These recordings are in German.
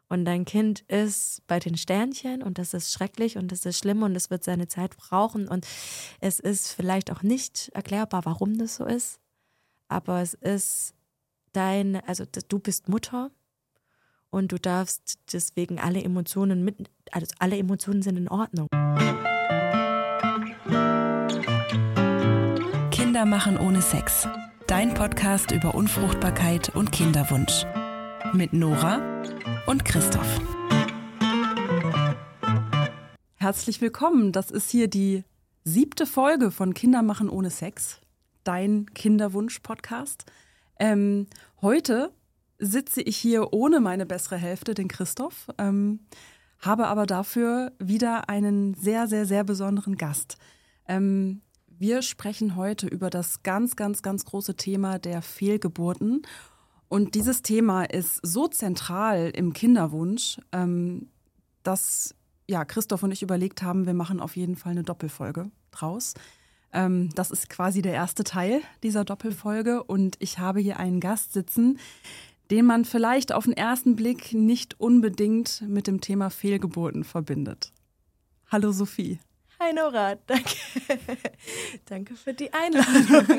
und dein Kind ist bei den Sternchen und das ist schrecklich und das ist schlimm und es wird seine Zeit brauchen und es ist vielleicht auch nicht erklärbar, warum das so ist, aber es ist du bist Mutter und du darfst deswegen alle Emotionen alle Emotionen sind in Ordnung. Kinder machen ohne Sex. Dein Podcast über Unfruchtbarkeit und Kinderwunsch. Mit Nora und Christoph. Herzlich willkommen. Das ist hier die 7. Folge von Kinder machen ohne Sex. Dein Kinderwunsch-Podcast. Heute sitze ich hier ohne meine bessere Hälfte, den Christoph, habe aber dafür wieder einen sehr, sehr, sehr besonderen Gast. Wir sprechen heute über das ganz, ganz, ganz große Thema der Fehlgeburten. Und dieses Thema ist so zentral im Kinderwunsch, dass Christoph und ich überlegt haben, wir machen auf jeden Fall eine Doppelfolge draus. Das ist quasi der erste Teil dieser Doppelfolge. Und ich habe hier einen Gast sitzen, den man vielleicht auf den ersten Blick nicht unbedingt mit dem Thema Fehlgeburten verbindet. Hallo Sophie. Hi Nora, danke. Danke für die Einladung.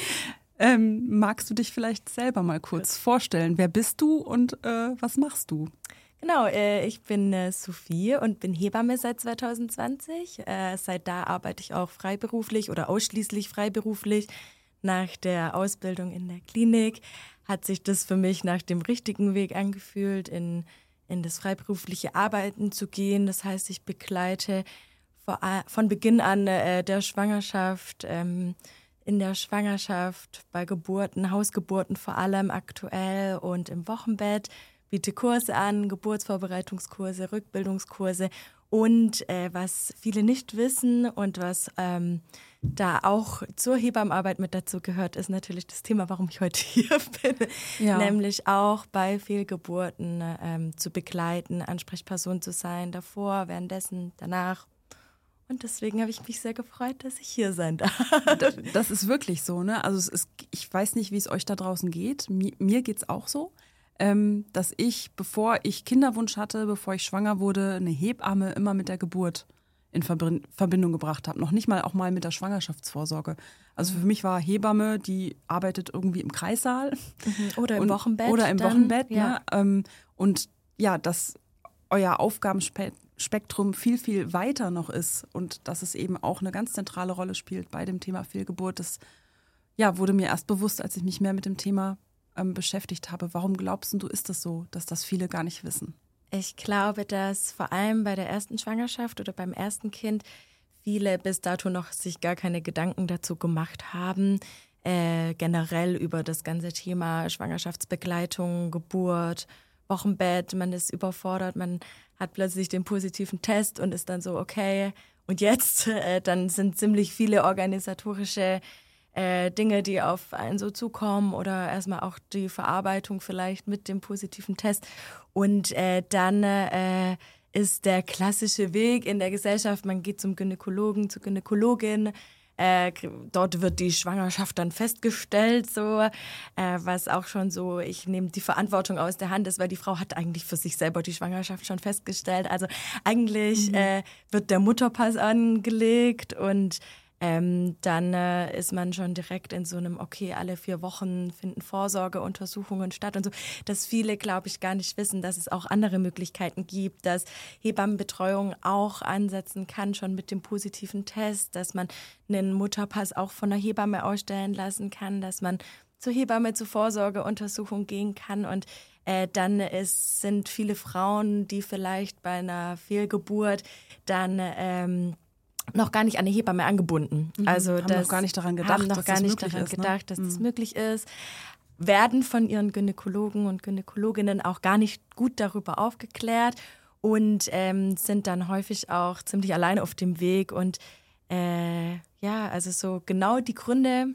Magst du dich vielleicht selber mal kurz vorstellen? Wer bist du und was machst du? Genau, ich bin Sophie und bin Hebamme seit 2020. Seit da arbeite ich auch freiberuflich oder ausschließlich freiberuflich. Nach der Ausbildung in der Klinik hat sich das für mich nach dem richtigen Weg angefühlt, in das freiberufliche Arbeiten zu gehen. Das heißt, ich begleite von Beginn an der Schwangerschaft, in der Schwangerschaft, bei Geburten, Hausgeburten vor allem aktuell und im Wochenbett, biete Kurse an, Geburtsvorbereitungskurse, Rückbildungskurse und was viele nicht wissen und was da auch zur Hebammenarbeit mit dazu gehört, ist natürlich das Thema, warum ich heute hier bin, nämlich auch bei Fehlgeburten zu begleiten, Ansprechperson zu sein, davor, währenddessen, danach. Und deswegen habe ich mich sehr gefreut, dass ich hier sein darf. Das ist wirklich so, ne? Also ich weiß nicht, wie es euch da draußen geht. Mir geht es auch so, dass ich, bevor ich Kinderwunsch hatte, bevor ich schwanger wurde, eine Hebamme immer mit der Geburt in Verbindung gebracht habe. Noch nicht mal auch mal mit der Schwangerschaftsvorsorge. Also für mich war Hebamme, die arbeitet irgendwie im Kreissaal. Oder im Wochenbett. Oder im dann, Wochenbett, ja. Ne? Und ja, dass euer Aufgabenspektrum viel, viel weiter noch ist und dass es eben auch eine ganz zentrale Rolle spielt bei dem Thema Fehlgeburt. Das wurde mir erst bewusst, als ich mich mehr mit dem Thema beschäftigt habe. Warum glaubst du, ist das so, dass das viele gar nicht wissen? Ich glaube, dass vor allem bei der ersten Schwangerschaft oder beim ersten Kind viele bis dato noch sich gar keine Gedanken dazu gemacht haben, generell über das ganze Thema Schwangerschaftsbegleitung, Geburt, Wochenbett. Man ist überfordert, man hat plötzlich den positiven Test und ist dann so, okay, und jetzt? Dann sind ziemlich viele organisatorische Dinge, die auf einen so zukommen oder erstmal auch die Verarbeitung vielleicht mit dem positiven Test. Und dann ist der klassische Weg in der Gesellschaft, man geht zum Gynäkologen, zur Gynäkologin, dort wird die Schwangerschaft dann festgestellt, was auch schon so, ich nehme die Verantwortung aus der Hand ist, weil die Frau hat eigentlich für sich selber die Schwangerschaft schon festgestellt. Also eigentlich wird der Mutterpass angelegt und dann ist man schon direkt in so einem, okay, alle 4 Wochen finden Vorsorgeuntersuchungen statt und so, dass viele, glaube ich, gar nicht wissen, dass es auch andere Möglichkeiten gibt, dass Hebammenbetreuung auch ansetzen kann, schon mit dem positiven Test, dass man einen Mutterpass auch von einer Hebamme ausstellen lassen kann, dass man zur Hebamme zur Vorsorgeuntersuchung gehen kann und dann sind viele Frauen, die vielleicht bei einer Fehlgeburt dann noch gar nicht an eine Hebamme angebunden. Also haben noch gar nicht daran gedacht, dass das möglich ist. Werden von ihren Gynäkologen und Gynäkologinnen auch gar nicht gut darüber aufgeklärt und sind dann häufig auch ziemlich alleine auf dem Weg. Und also so genau die Gründe,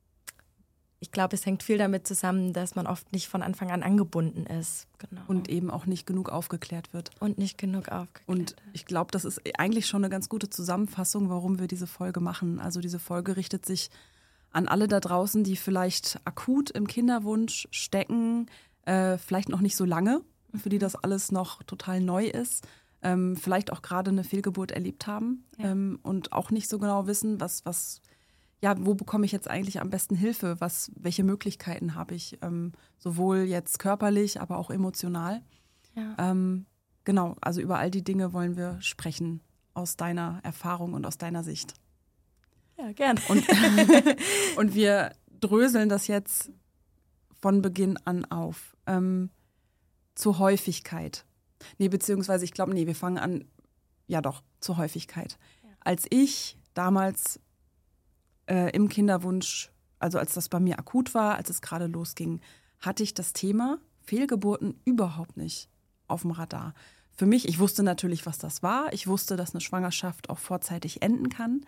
ich glaube, es hängt viel damit zusammen, dass man oft nicht von Anfang an angebunden ist. Genau. Und eben auch nicht genug aufgeklärt wird. Und ich glaube, das ist eigentlich schon eine ganz gute Zusammenfassung, warum wir diese Folge machen. Also diese Folge richtet sich an alle da draußen, die vielleicht akut im Kinderwunsch stecken, vielleicht noch nicht so lange, für die das alles noch total neu ist, vielleicht auch gerade eine Fehlgeburt erlebt haben und auch nicht so genau wissen, wo bekomme ich jetzt eigentlich am besten Hilfe, welche Möglichkeiten habe ich, sowohl jetzt körperlich, aber auch emotional. Ja. Genau, also über all die Dinge wollen wir sprechen aus deiner Erfahrung und aus deiner Sicht. Ja, gerne. Und wir dröseln das jetzt von Beginn an auf. Zur Häufigkeit. Beziehungsweise wir fangen an, zur Häufigkeit. Ja. Als ich damals im Kinderwunsch, also als das bei mir akut war, als es gerade losging, hatte ich das Thema Fehlgeburten überhaupt nicht auf dem Radar. Für mich, ich wusste natürlich, was das war. Ich wusste, dass eine Schwangerschaft auch vorzeitig enden kann.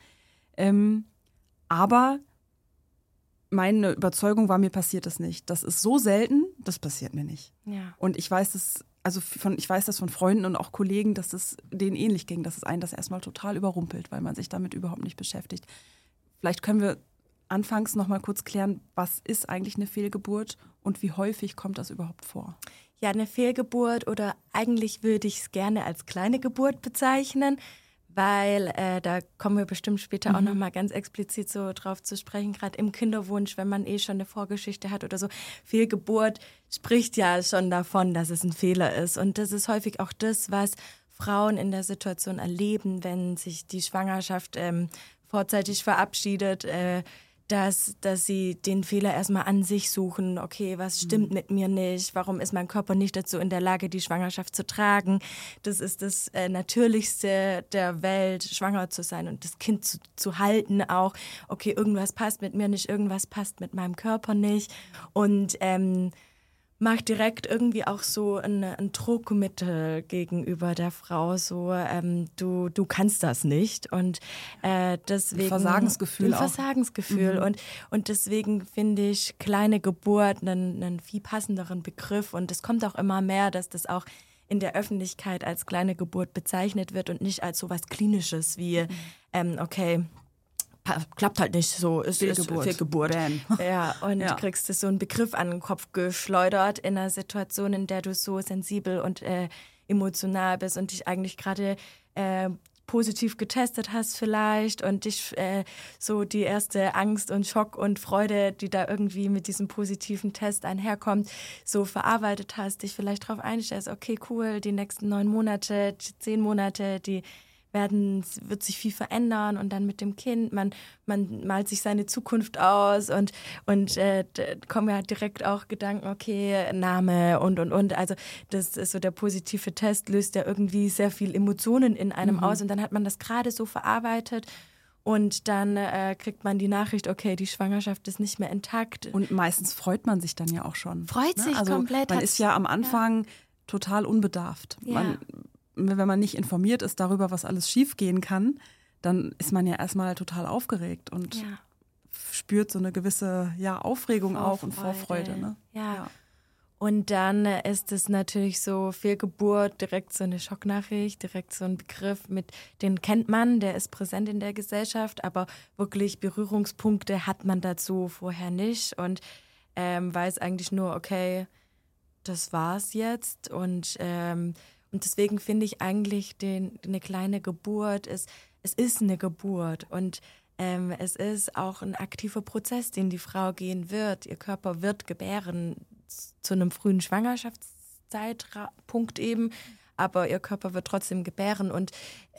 Aber meine Überzeugung war, mir passiert das nicht. Das ist so selten, das passiert mir nicht. Ja. Und ich weiß das von Freunden und auch Kollegen, dass es denen ähnlich ging, dass es einen das erstmal total überrumpelt, weil man sich damit überhaupt nicht beschäftigt. Vielleicht können wir anfangs noch mal kurz klären, was ist eigentlich eine Fehlgeburt und wie häufig kommt das überhaupt vor? Ja, eine Fehlgeburt oder eigentlich würde ich es gerne als kleine Geburt bezeichnen, weil da kommen wir bestimmt später auch noch mal ganz explizit so drauf zu sprechen, gerade im Kinderwunsch, wenn man schon eine Vorgeschichte hat oder so. Fehlgeburt spricht ja schon davon, dass es ein Fehler ist und das ist häufig auch das, was Frauen in der Situation erleben, wenn sich die Schwangerschaft vorzeitig verabschiedet, dass sie den Fehler erstmal an sich suchen. Okay, was stimmt mit mir nicht? Warum ist mein Körper nicht dazu in der Lage, die Schwangerschaft zu tragen? Das ist das Natürlichste der Welt, schwanger zu sein und das Kind zu halten auch. Okay, irgendwas passt mit mir nicht, irgendwas passt mit meinem Körper nicht. Und macht direkt irgendwie auch so ein Druckmittel gegenüber der Frau, so du kannst das nicht und deswegen Versagensgefühl und deswegen finde ich kleine Geburt einen viel passenderen Begriff und es kommt auch immer mehr, dass das auch in der Öffentlichkeit als kleine Geburt bezeichnet wird und nicht als so was Klinisches wie klappt halt nicht so, ist Fehlgeburt. Ja, und du kriegst so einen Begriff an den Kopf geschleudert in einer Situation, in der du so sensibel und emotional bist und dich eigentlich gerade positiv getestet hast vielleicht und dich so die erste Angst und Schock und Freude, die da irgendwie mit diesem positiven Test einherkommt, so verarbeitet hast, dich vielleicht darauf einstellst, okay, cool, die nächsten 9 Monate, 10 Monate, wird sich viel verändern und dann mit dem Kind, man malt sich seine Zukunft aus und kommen ja direkt auch Gedanken, okay, Name und. Also das ist so der positive Test, löst ja irgendwie sehr viel Emotionen in einem aus und dann hat man das gerade so verarbeitet und dann kriegt man die Nachricht, okay, die Schwangerschaft ist nicht mehr intakt. Und meistens freut man sich dann ja auch schon. Freut sich komplett. Man ist ja am Anfang total unbedarft. Ja. Wenn man nicht informiert ist darüber, was alles schiefgehen kann, dann ist man ja erstmal total aufgeregt und spürt so eine gewisse Aufregung auch und Vorfreude. Ne? Ja. Und dann ist es natürlich so Fehlgeburt, direkt so eine Schocknachricht, direkt so ein Begriff, den kennt man, der ist präsent in der Gesellschaft, aber wirklich Berührungspunkte hat man dazu vorher nicht und weiß eigentlich nur, okay, das war's jetzt und deswegen finde ich eigentlich eine kleine Geburt, es ist eine Geburt und es ist auch ein aktiver Prozess, den die Frau gehen wird. Ihr Körper wird gebären zu einem frühen Schwangerschaftszeitpunkt eben, aber ihr Körper wird trotzdem gebären und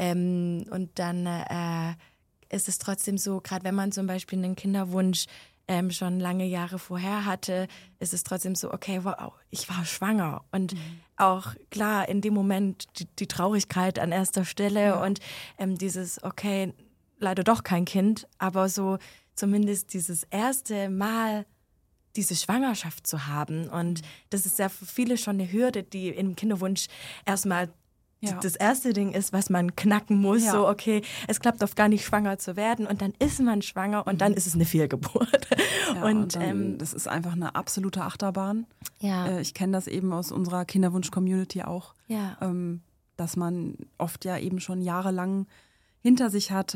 dann ist es trotzdem so, gerade wenn man zum Beispiel einen Kinderwunsch schon lange Jahre vorher hatte, ist es trotzdem so, okay, wow, ich war schwanger. Und auch klar, in dem Moment die Traurigkeit an erster Stelle und dieses, okay, leider doch kein Kind, aber so zumindest dieses erste Mal diese Schwangerschaft zu haben. Und das ist ja für viele schon eine Hürde, die im Kinderwunsch erstmal das erste Ding ist, was man knacken muss, so okay, es klappt oft gar nicht, schwanger zu werden und dann ist man schwanger und dann ist es eine Fehlgeburt. Ja, und dann, das ist einfach eine absolute Achterbahn. Ja. Ich kenne das eben aus unserer Kinderwunsch-Community auch, ja. Dass man oft ja eben schon jahrelang hinter sich hat,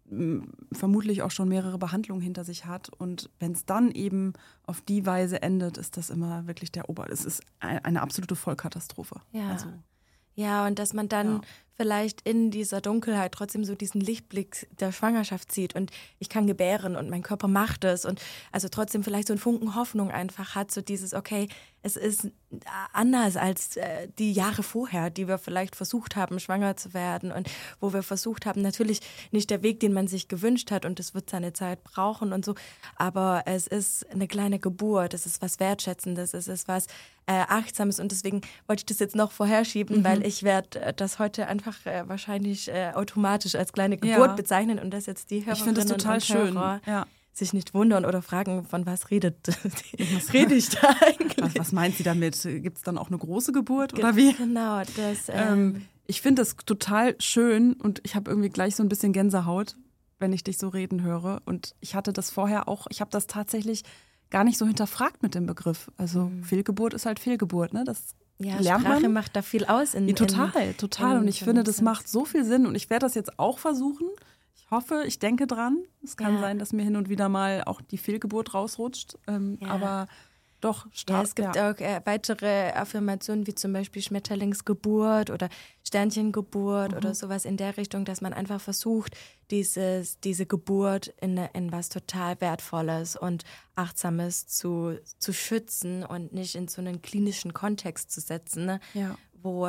vermutlich auch schon mehrere Behandlungen hinter sich hat. Und wenn es dann eben auf die Weise endet, ist das immer wirklich es ist eine absolute Vollkatastrophe. Ja. Also, ja, und dass man dann vielleicht in dieser Dunkelheit trotzdem so diesen Lichtblick der Schwangerschaft sieht und ich kann gebären und mein Körper macht es und also trotzdem vielleicht so einen Funken Hoffnung einfach hat, so dieses, okay, es ist anders als die Jahre vorher, die wir vielleicht versucht haben, schwanger zu werden und wo wir versucht haben, natürlich nicht der Weg, den man sich gewünscht hat und es wird seine Zeit brauchen und so, aber es ist eine kleine Geburt, es ist was Wertschätzendes, es ist was Achtsames und deswegen wollte ich das jetzt noch vorherschieben, weil ich werde das heute einfach wahrscheinlich automatisch als kleine Geburt bezeichnen und das jetzt die Hörerinnen ich finde das total und Hörer schön. sich nicht wundern oder fragen, von was rede ich da eigentlich? Was meint sie damit? Gibt es dann auch eine große Geburt oder wie? Genau, das. Ich finde das total schön und ich habe irgendwie gleich so ein bisschen Gänsehaut, wenn ich dich so reden höre. Und ich hatte das vorher auch, ich habe das tatsächlich gar nicht so hinterfragt mit dem Begriff. Also Fehlgeburt ist halt Fehlgeburt, ne? Das lernt Sprache man. macht da viel aus. Total. Und ich finde, das macht so viel Sinn. Und ich werde das jetzt auch versuchen. Ich hoffe, ich denke dran. Es kann sein, dass mir hin und wieder mal auch die Fehlgeburt rausrutscht. Aber doch stark. Ja, es gibt auch weitere Affirmationen, wie zum Beispiel Schmetterlingsgeburt oder Sternchengeburt oder sowas in der Richtung, dass man einfach versucht, diese Geburt in was total Wertvolles und Achtsames zu schützen und nicht in so einen klinischen Kontext zu setzen, ne? Wo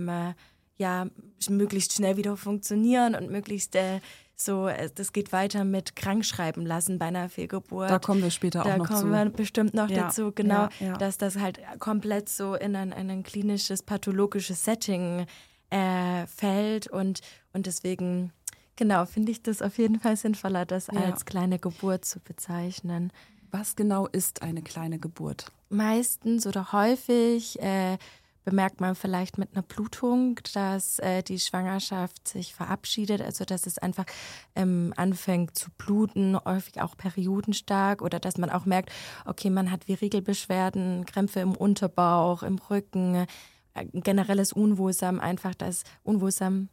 möglichst schnell wieder funktionieren und möglichst das geht weiter mit Krankschreiben lassen bei einer Fehlgeburt. Da kommen wir später auch noch zu. Da kommen wir bestimmt noch dazu, genau, ja. dass das halt komplett so in ein klinisches, pathologisches Setting fällt und deswegen, genau, finde ich das auf jeden Fall sinnvoller, das als kleine Geburt zu bezeichnen. Was genau ist eine kleine Geburt? Meistens oder häufig bemerkt man vielleicht mit einer Blutung, dass die Schwangerschaft sich verabschiedet, also dass es einfach anfängt zu bluten, häufig auch periodenstark oder dass man auch merkt, okay, man hat Regelbeschwerden, Krämpfe im Unterbauch, im Rücken, generelles Unwohlsein, einfach das Unwohlsein,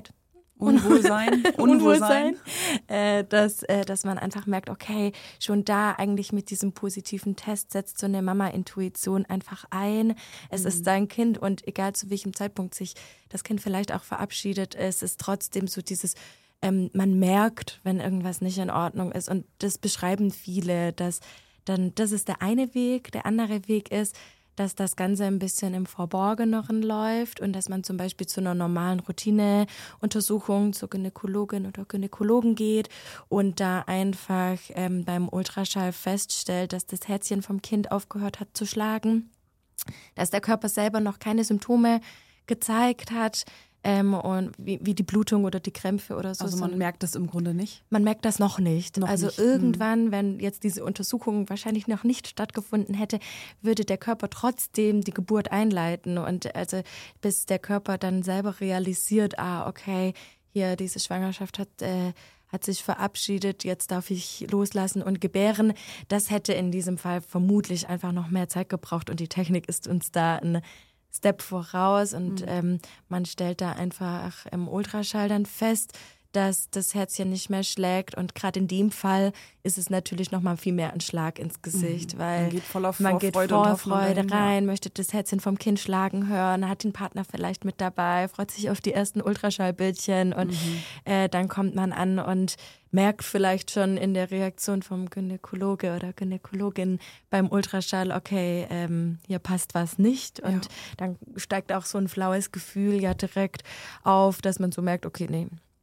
dass man einfach merkt, okay, schon da eigentlich mit diesem positiven Test setzt so eine Mama-Intuition einfach ein. Es ist sein Kind und egal zu welchem Zeitpunkt sich das Kind vielleicht auch verabschiedet, es ist trotzdem so dieses, man merkt, wenn irgendwas nicht in Ordnung ist und das beschreiben viele, das ist der eine Weg. Der andere Weg ist, dass das Ganze ein bisschen im Verborgeneren läuft und dass man zum Beispiel zu einer normalen Routineuntersuchung zur Gynäkologin oder Gynäkologen geht und da einfach beim Ultraschall feststellt, dass das Herzchen vom Kind aufgehört hat zu schlagen, dass der Körper selber noch keine Symptome gezeigt hat und wie die Blutung oder die Krämpfe oder so. Also man merkt das im Grunde nicht? Man merkt das noch nicht. Irgendwann, wenn jetzt diese Untersuchung wahrscheinlich noch nicht stattgefunden hätte, würde der Körper trotzdem die Geburt einleiten. Und also bis der Körper dann selber realisiert, okay, hier diese Schwangerschaft hat sich verabschiedet, jetzt darf ich loslassen und gebären. Das hätte in diesem Fall vermutlich einfach noch mehr Zeit gebraucht und die Technik ist uns da ein Step voraus und man stellt da einfach im Ultraschall dann fest, dass das Herzchen nicht mehr schlägt und gerade in dem Fall ist es natürlich noch mal viel mehr ein Schlag ins Gesicht, weil man geht voller Vorfreude rein, möchte das Herzchen vom Kind schlagen hören, hat den Partner vielleicht mit dabei, freut sich auf die ersten Ultraschallbildchen und dann kommt man an und merkt vielleicht schon in der Reaktion vom Gynäkologe oder Gynäkologin beim Ultraschall, okay, hier passt was nicht und dann steigt auch so ein flaues Gefühl ja direkt auf, dass man so merkt, okay, nee,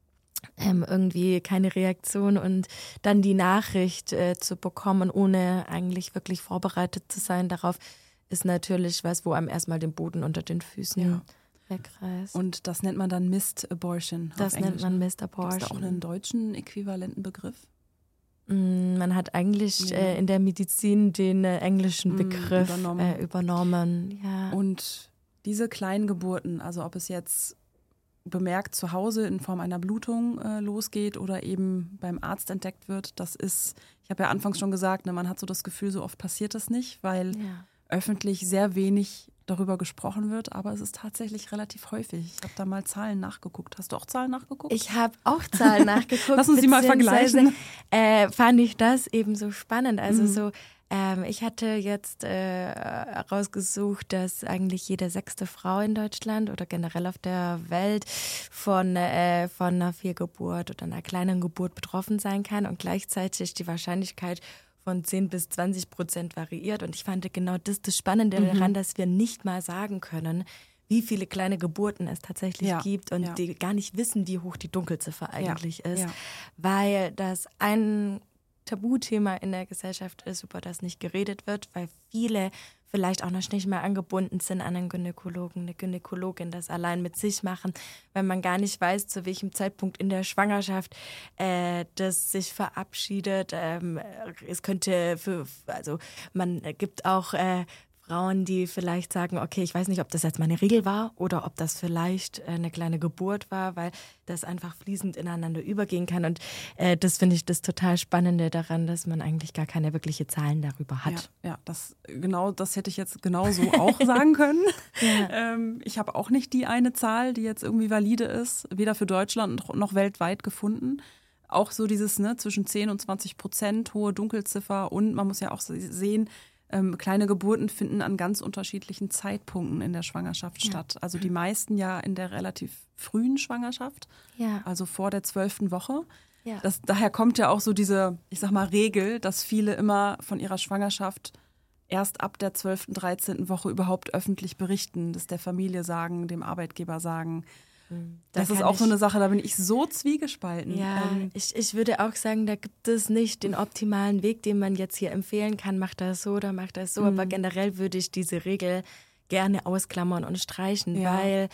irgendwie keine Reaktion und dann die Nachricht zu bekommen, ohne eigentlich wirklich vorbereitet zu sein darauf, ist natürlich was, wo einem erstmal den Boden unter den Füßen wegreißt. Und das nennt man dann Missed Abortion. Das nennt man Missed Abortion. Ist da auch einen deutschen äquivalenten Begriff? Man hat eigentlich in der Medizin den englischen Begriff übernommen. Ja. Und diese kleinen Geburten, also ob es jetzt bemerkt zu Hause in Form einer Blutung losgeht oder eben beim Arzt entdeckt wird, das ist, ich habe ja anfangs schon gesagt, ne, man hat so das Gefühl, so oft passiert das nicht, weil öffentlich sehr wenig darüber gesprochen wird, aber es ist tatsächlich relativ häufig. Ich habe da mal Zahlen nachgeguckt. Hast du auch Zahlen nachgeguckt? Ich habe auch Zahlen nachgeguckt. Lass uns die mal vergleichen. Fand ich das eben so spannend. Also ich hatte jetzt herausgesucht, dass eigentlich jede 6. Frau in Deutschland oder generell auf der Welt von einer Fehlgeburt oder einer kleinen Geburt betroffen sein kann und gleichzeitig die Wahrscheinlichkeit von 10-20% variiert. Und ich fand genau das Spannende daran, dass wir nicht mal sagen können, wie viele kleine Geburten es tatsächlich gibt und die gar nicht wissen, wie hoch die Dunkelziffer eigentlich ist, weil das ein Tabuthema in der Gesellschaft ist, über das nicht geredet wird, weil viele vielleicht auch noch nicht mehr angebunden sind an einen Gynäkologen, eine Gynäkologin, das allein mit sich machen, weil man gar nicht weiß, zu welchem Zeitpunkt in der Schwangerschaft das sich verabschiedet. Es könnte man gibt auch Frauen, die vielleicht sagen, okay, ich weiß nicht, ob das jetzt meine Regel war oder ob das vielleicht eine kleine Geburt war, weil das einfach fließend ineinander übergehen kann. Und das finde ich das total Spannende daran, dass man eigentlich gar keine wirkliche Zahlen darüber hat. Ja, das hätte ich jetzt genauso auch sagen können. Ich habe auch nicht die eine Zahl, die jetzt irgendwie valide ist, weder für Deutschland noch weltweit gefunden. Auch so dieses zwischen 10 und 20% hohe Dunkelziffer und man muss ja auch sehen, kleine Geburten finden an ganz unterschiedlichen Zeitpunkten in der Schwangerschaft statt. Also die meisten ja in der relativ frühen Schwangerschaft, also vor der 12. Woche. Ja. Daher kommt ja auch so diese, ich sag mal, Regel, dass viele immer von ihrer Schwangerschaft erst ab der 12., 13. Woche überhaupt öffentlich berichten, das der Familie sagen, dem Arbeitgeber sagen. Das ist auch so eine Sache, da bin ich so zwiegespalten. Ja, ich würde auch sagen, da gibt es nicht den optimalen Weg, den man jetzt hier empfehlen kann, mach das so oder mach das so. Aber generell würde ich diese Regel gerne ausklammern und streichen, weil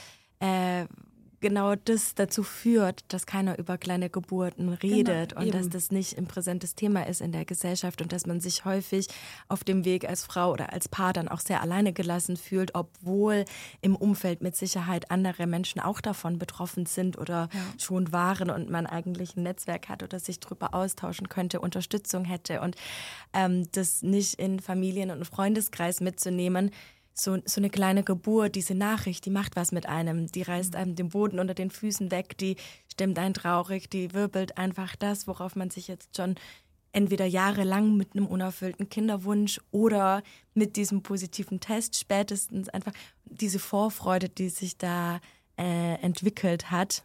genau das dazu führt, dass keiner über kleine Geburten redet und dass das nicht ein präsentes Thema ist in der Gesellschaft und dass man sich häufig auf dem Weg als Frau oder als Paar dann auch sehr alleine gelassen fühlt, obwohl im Umfeld mit Sicherheit andere Menschen auch davon betroffen sind oder schon waren und man eigentlich ein Netzwerk hat oder sich darüber austauschen könnte, Unterstützung hätte und das nicht in Familien- und Freundeskreis mitzunehmen. So eine kleine Geburt, diese Nachricht, die macht was mit einem. Die reißt einem den Boden unter den Füßen weg, die stimmt einen traurig, die wirbelt einfach das, worauf man sich jetzt schon entweder jahrelang mit einem unerfüllten Kinderwunsch oder mit diesem positiven Test spätestens einfach diese Vorfreude, die sich da entwickelt hat,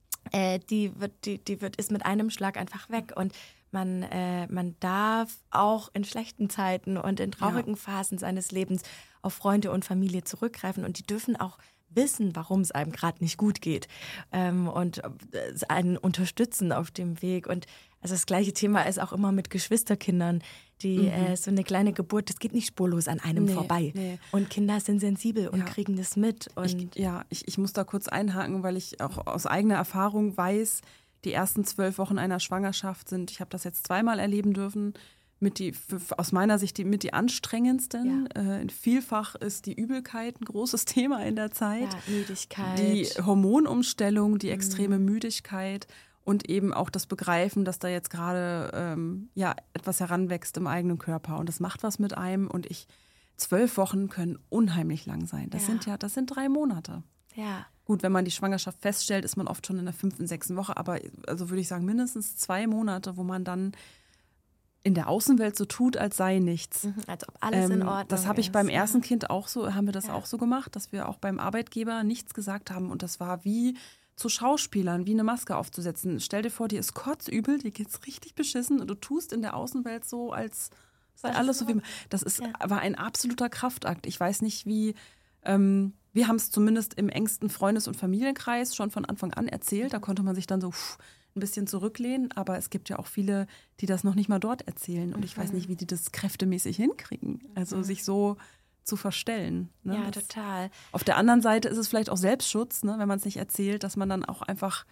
ist mit einem Schlag einfach weg. Und man darf auch in schlechten Zeiten und in traurigen Phasen seines Lebens auf Freunde und Familie zurückgreifen und die dürfen auch wissen, warum es einem gerade nicht gut geht und einen unterstützen auf dem Weg. Und also das gleiche Thema ist auch immer mit Geschwisterkindern, die so eine kleine Geburt, das geht nicht spurlos an einem vorbei. Nee. Und Kinder sind sensibel und kriegen das mit. Und ich muss da kurz einhaken, weil ich auch aus eigener Erfahrung weiß, die ersten 12 Wochen einer Schwangerschaft sind, ich habe das jetzt zweimal erleben dürfen, aus meiner Sicht mit die anstrengendsten. Vielfach ist die Übelkeit ein großes Thema in der Zeit. Ja, Müdigkeit. Die Hormonumstellung, die extreme Müdigkeit und eben auch das Begreifen, dass da jetzt gerade etwas heranwächst im eigenen Körper. Und das macht was mit einem. Und 12 Wochen können unheimlich lang sein. Das sind 3 Monate. Ja. Gut, wenn man die Schwangerschaft feststellt, ist man oft schon in der 5., 6. Woche. Aber also würde ich sagen, mindestens 2 Monate, wo man dann in der Außenwelt so tut, als sei nichts. Als ob alles in Ordnung ist. Das habe ich beim ersten Kind auch so, haben wir das auch so gemacht, dass wir auch beim Arbeitgeber nichts gesagt haben. Und das war wie zu Schauspielern, wie eine Maske aufzusetzen. Stell dir vor, dir ist kotzübel, dir geht's richtig beschissen und du tust in der Außenwelt so, als sei alles so wie... Das war ein absoluter Kraftakt. Ich weiß nicht, wie... wir haben es zumindest im engsten Freundes- und Familienkreis schon von Anfang an erzählt. Da konnte man sich dann so ein bisschen zurücklehnen. Aber es gibt ja auch viele, die das noch nicht mal dort erzählen. Und ich weiß nicht, wie die das kräftemäßig hinkriegen. Also sich so zu verstellen. Ne? Ja, total. Auf der anderen Seite ist es vielleicht auch Selbstschutz, ne, wenn man es nicht erzählt, dass man dann auch einfach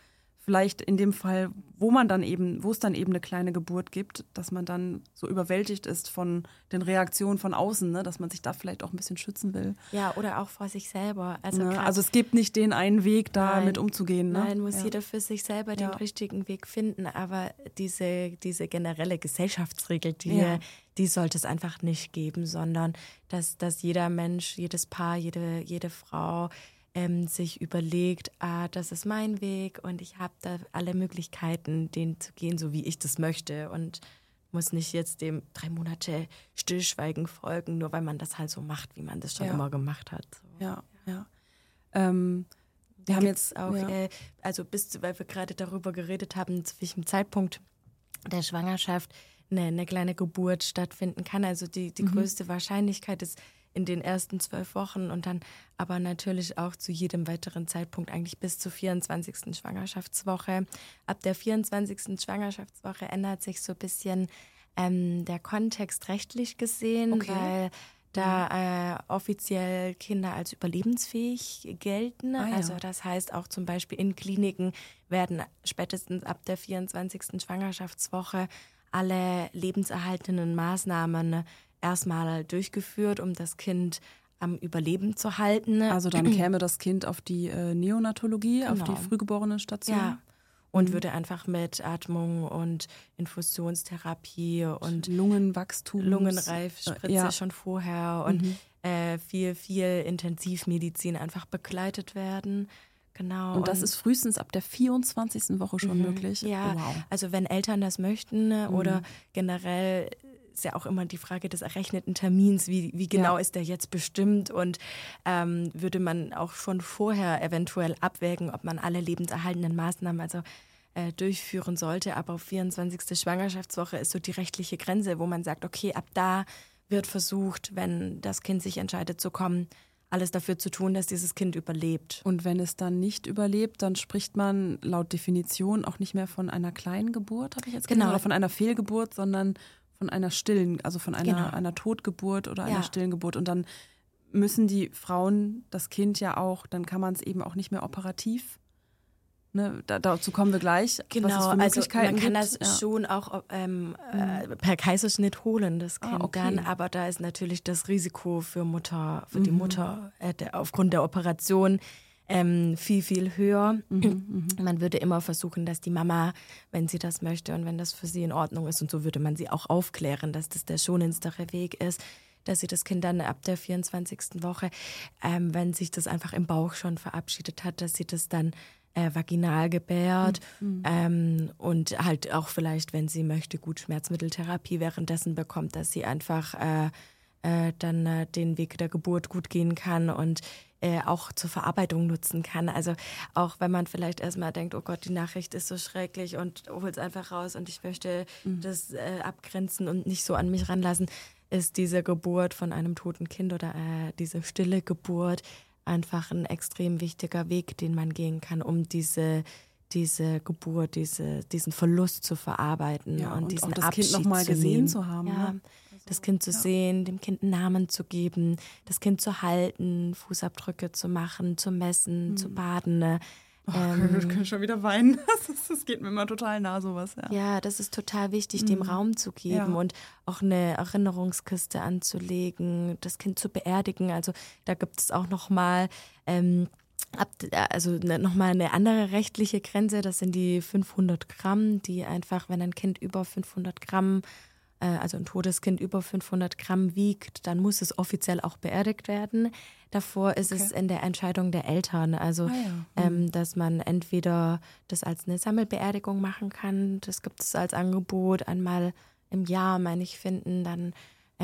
vielleicht in dem Fall, wo es dann eben eine kleine Geburt gibt, dass man dann so überwältigt ist von den Reaktionen von außen, ne? Dass man sich da vielleicht auch ein bisschen schützen will. Ja, oder auch vor sich selber. Also es gibt nicht den einen Weg, da mit umzugehen. Ne? Nein, muss jeder für sich selber den richtigen Weg finden. Aber diese generelle Gesellschaftsregel, die sollte es einfach nicht geben, sondern dass jeder Mensch, jedes Paar, jede Frau sich überlegt, das ist mein Weg und ich habe da alle Möglichkeiten, den zu gehen, so wie ich das möchte und muss nicht jetzt dem 3 Monate Stillschweigen folgen, nur weil man das halt so macht, wie man das schon immer gemacht hat. So. Ja. Wir haben jetzt auch, weil wir gerade darüber geredet haben, zu welchem Zeitpunkt der Schwangerschaft eine kleine Geburt stattfinden kann. Also die größte Wahrscheinlichkeit ist in den ersten 12 Wochen und dann aber natürlich auch zu jedem weiteren Zeitpunkt, eigentlich bis zur 24. Schwangerschaftswoche. Ab der 24. Schwangerschaftswoche ändert sich so ein bisschen der Kontext rechtlich gesehen, weil da offiziell Kinder als überlebensfähig gelten. Also das heißt auch zum Beispiel in Kliniken werden spätestens ab der 24. Schwangerschaftswoche alle lebenserhaltenden Maßnahmen erstmal durchgeführt, um das Kind am Überleben zu halten. Also dann käme das Kind auf die Neonatologie, auf die Frühgeborenenstation. Ja. Und würde einfach mit Atmung und Infusionstherapie und Lungenreifspritze schon vorher und viel Intensivmedizin einfach begleitet werden. Genau. Und das ist frühestens ab der 24. Woche schon möglich? Ja, also wenn Eltern das möchten oder generell ist ja auch immer die Frage des errechneten Termins, wie genau ist der jetzt bestimmt und würde man auch schon vorher eventuell abwägen, ob man alle lebenserhaltenden Maßnahmen durchführen sollte. Aber auf 24. Schwangerschaftswoche ist so die rechtliche Grenze, wo man sagt, okay, ab da wird versucht, wenn das Kind sich entscheidet zu kommen, alles dafür zu tun, dass dieses Kind überlebt. Und wenn es dann nicht überlebt, dann spricht man laut Definition auch nicht mehr von einer kleinen Geburt, habe ich jetzt gesagt, oder von einer Fehlgeburt, sondern von einer stillen, also von einer Totgeburt oder einer stillen Geburt. Und dann müssen die Frauen das Kind ja auch, dann kann man es eben auch nicht mehr operativ. Ne, dazu kommen wir gleich. Genau, was es für Möglichkeiten man kann das schon auch per Kaiserschnitt holen, das Kind dann. Aber da ist natürlich das Risiko für die Mutter aufgrund der Operation viel, viel höher. Man würde immer versuchen, dass die Mama, wenn sie das möchte und wenn das für sie in Ordnung ist, und so würde man sie auch aufklären, dass das der schonendste Weg ist, dass sie das Kind dann ab der 24. Woche, wenn sich das einfach im Bauch schon verabschiedet hat, dass sie das dann vaginal gebärt und halt auch vielleicht, wenn sie möchte, gut Schmerzmitteltherapie währenddessen bekommt, dass sie einfach dann den Weg der Geburt gut gehen kann und auch zur Verarbeitung nutzen kann. Also auch wenn man vielleicht erstmal denkt, oh Gott, die Nachricht ist so schrecklich und holt es einfach raus und ich möchte das abgrenzen und nicht so an mich ranlassen, ist diese Geburt von einem toten Kind oder diese stille Geburt einfach ein extrem wichtiger Weg, den man gehen kann, um diese Geburt, diesen Verlust zu verarbeiten und diesen auch das Abschied Kind nochmal gesehen zu haben. Ja, ne? das Kind zu sehen, dem Kind einen Namen zu geben, das Kind zu halten, Fußabdrücke zu machen, zu messen, zu baden. Ich kann schon wieder weinen. Das geht mir immer total nah, sowas. Ja, das ist total wichtig, dem Raum zu geben und auch eine Erinnerungskiste anzulegen, das Kind zu beerdigen. Also da gibt es auch nochmal nochmal eine andere rechtliche Grenze. Das sind die 500 Gramm, die einfach, wenn ein Kind über 500 Gramm, also ein totes Kind über 500 Gramm wiegt, dann muss es offiziell auch beerdigt werden. Davor ist es in der Entscheidung der Eltern, also dass man entweder das als eine Sammelbeerdigung machen kann, das gibt es als Angebot, einmal im Jahr, meine ich, finden dann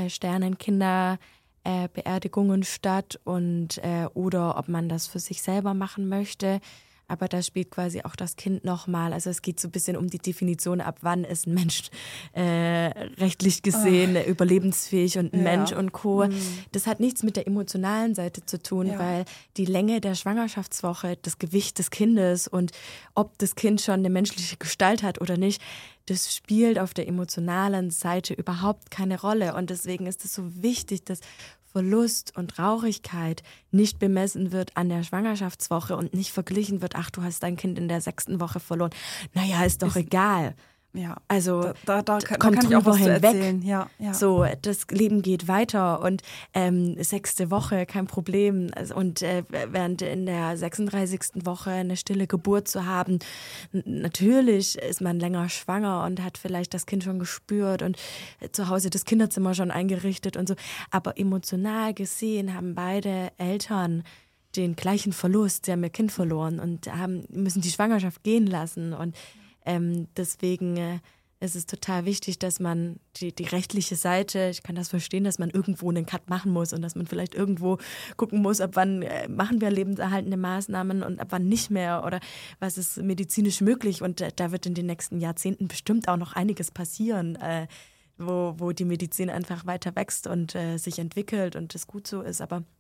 Sternenkinderbeerdigungen statt und oder ob man das für sich selber machen möchte. Aber da spielt quasi auch das Kind nochmal, also es geht so ein bisschen um die Definition, ab wann ist ein Mensch rechtlich gesehen überlebensfähig und ein Mensch und Co. Das hat nichts mit der emotionalen Seite zu tun, weil die Länge der Schwangerschaftswoche, das Gewicht des Kindes und ob das Kind schon eine menschliche Gestalt hat oder nicht, das spielt auf der emotionalen Seite überhaupt keine Rolle. Und deswegen ist es so wichtig, dass Verlust und Traurigkeit nicht bemessen wird an der Schwangerschaftswoche und nicht verglichen wird, ach, du hast dein Kind in der 6. Woche verloren. Naja, ist doch egal. Ja, also da kommt kann ich auch drüber was hinweg. erzählen. Ja. So, das Leben geht weiter und 6. Woche, kein Problem. Und während in der 36. Woche eine stille Geburt zu haben, natürlich ist man länger schwanger und hat vielleicht das Kind schon gespürt und zu Hause das Kinderzimmer schon eingerichtet und so. Aber emotional gesehen haben beide Eltern den gleichen Verlust. Sie haben ihr Kind verloren und müssen die Schwangerschaft gehen lassen. Und deswegen ist es total wichtig, dass man die rechtliche Seite, ich kann das verstehen, dass man irgendwo einen Cut machen muss und dass man vielleicht irgendwo gucken muss, ab wann machen wir lebenserhaltende Maßnahmen und ab wann nicht mehr oder was ist medizinisch möglich. Und da wird in den nächsten Jahrzehnten bestimmt auch noch einiges passieren, wo die Medizin einfach weiter wächst und sich entwickelt und das gut so ist. Aber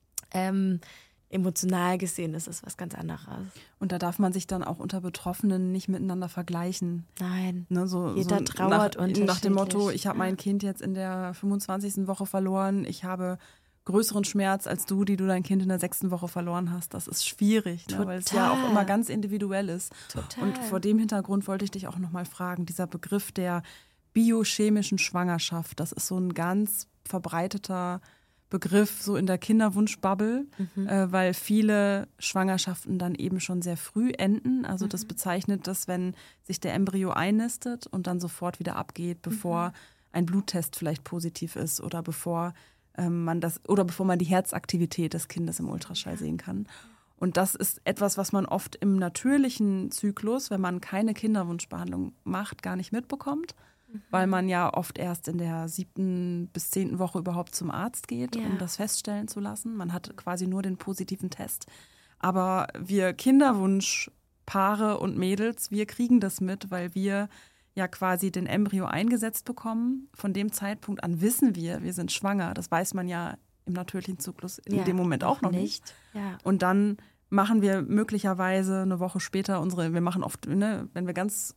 emotional gesehen ist es was ganz anderes. Und da darf man sich dann auch unter Betroffenen nicht miteinander vergleichen. Nein, ne, jeder trauert unterschiedlich. Nach dem Motto, ich habe mein Kind jetzt in der 25. Woche verloren, ich habe größeren Schmerz als du, die du dein Kind in der 6. Woche verloren hast. Das ist schwierig, ne, weil es ja auch immer ganz individuell ist. Total. Und vor dem Hintergrund wollte ich dich auch nochmal fragen, dieser Begriff der biochemischen Schwangerschaft, das ist so ein ganz verbreiteter Begriff so in der Kinderwunschbubble, weil viele Schwangerschaften dann eben schon sehr früh enden. Also das bezeichnet das, wenn sich der Embryo einnistet und dann sofort wieder abgeht, bevor ein Bluttest vielleicht positiv ist oder bevor man die Herzaktivität des Kindes im Ultraschall sehen kann. Und das ist etwas, was man oft im natürlichen Zyklus, wenn man keine Kinderwunschbehandlung macht, gar nicht mitbekommt. Weil man ja oft erst in der 7. bis 10. Woche überhaupt zum Arzt geht, um das feststellen zu lassen. Man hat quasi nur den positiven Test. Aber wir Kinderwunschpaare und Mädels, wir kriegen das mit, weil wir ja quasi den Embryo eingesetzt bekommen. Von dem Zeitpunkt an wissen wir sind schwanger. Das weiß man ja im natürlichen Zyklus in dem Moment auch noch nicht. Ja. Und dann machen wir möglicherweise eine Woche später wir machen oft, wenn wir ganz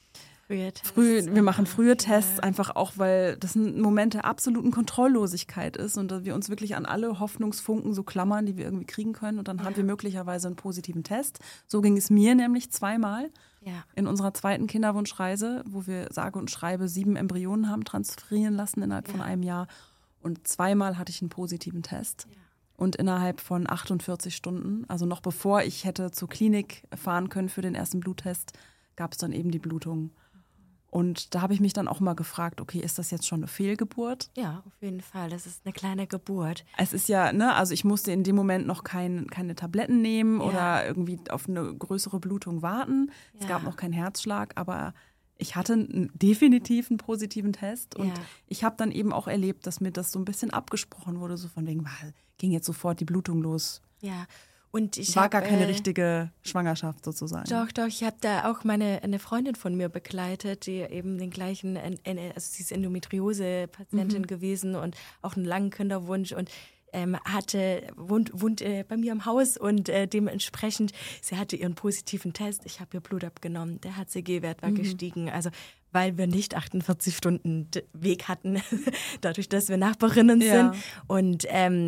wir machen frühe Tests, einfach auch, weil das ein Moment der absoluten Kontrolllosigkeit ist und dass wir uns wirklich an alle Hoffnungsfunken so klammern, die wir irgendwie kriegen können. Und dann haben wir möglicherweise einen positiven Test. So ging es mir nämlich zweimal in unserer 2. Kinderwunschreise, wo wir sage und schreibe 7 Embryonen haben transferieren lassen innerhalb von einem Jahr. Und zweimal hatte ich einen positiven Test. Ja. Und innerhalb von 48 Stunden, also noch bevor ich hätte zur Klinik fahren können für den ersten Bluttest, gab es dann eben die Blutung. Und da habe ich mich dann auch mal gefragt, okay, ist das jetzt schon eine Fehlgeburt? Ja, auf jeden Fall. Das ist eine kleine Geburt. Es ist ja, also ich musste in dem Moment noch keine Tabletten nehmen oder irgendwie auf eine größere Blutung warten. Es gab noch keinen Herzschlag, aber ich hatte definitiv einen positiven Test. Und ich habe dann eben auch erlebt, dass mir das so ein bisschen abgesprochen wurde, so von wegen, ging jetzt sofort die Blutung los. Ja. Und ich war gar keine richtige Schwangerschaft sozusagen. Doch, ich habe da auch eine Freundin von mir begleitet, die eben den gleichen, also sie ist Endometriose-Patientin gewesen und auch einen langen Kinderwunsch und wohnt bei mir im Haus und dementsprechend, sie hatte ihren positiven Test, ich habe ihr Blut abgenommen, der HCG-Wert war gestiegen, also weil wir nicht 48 Stunden Weg hatten, dadurch, dass wir Nachbarinnen sind und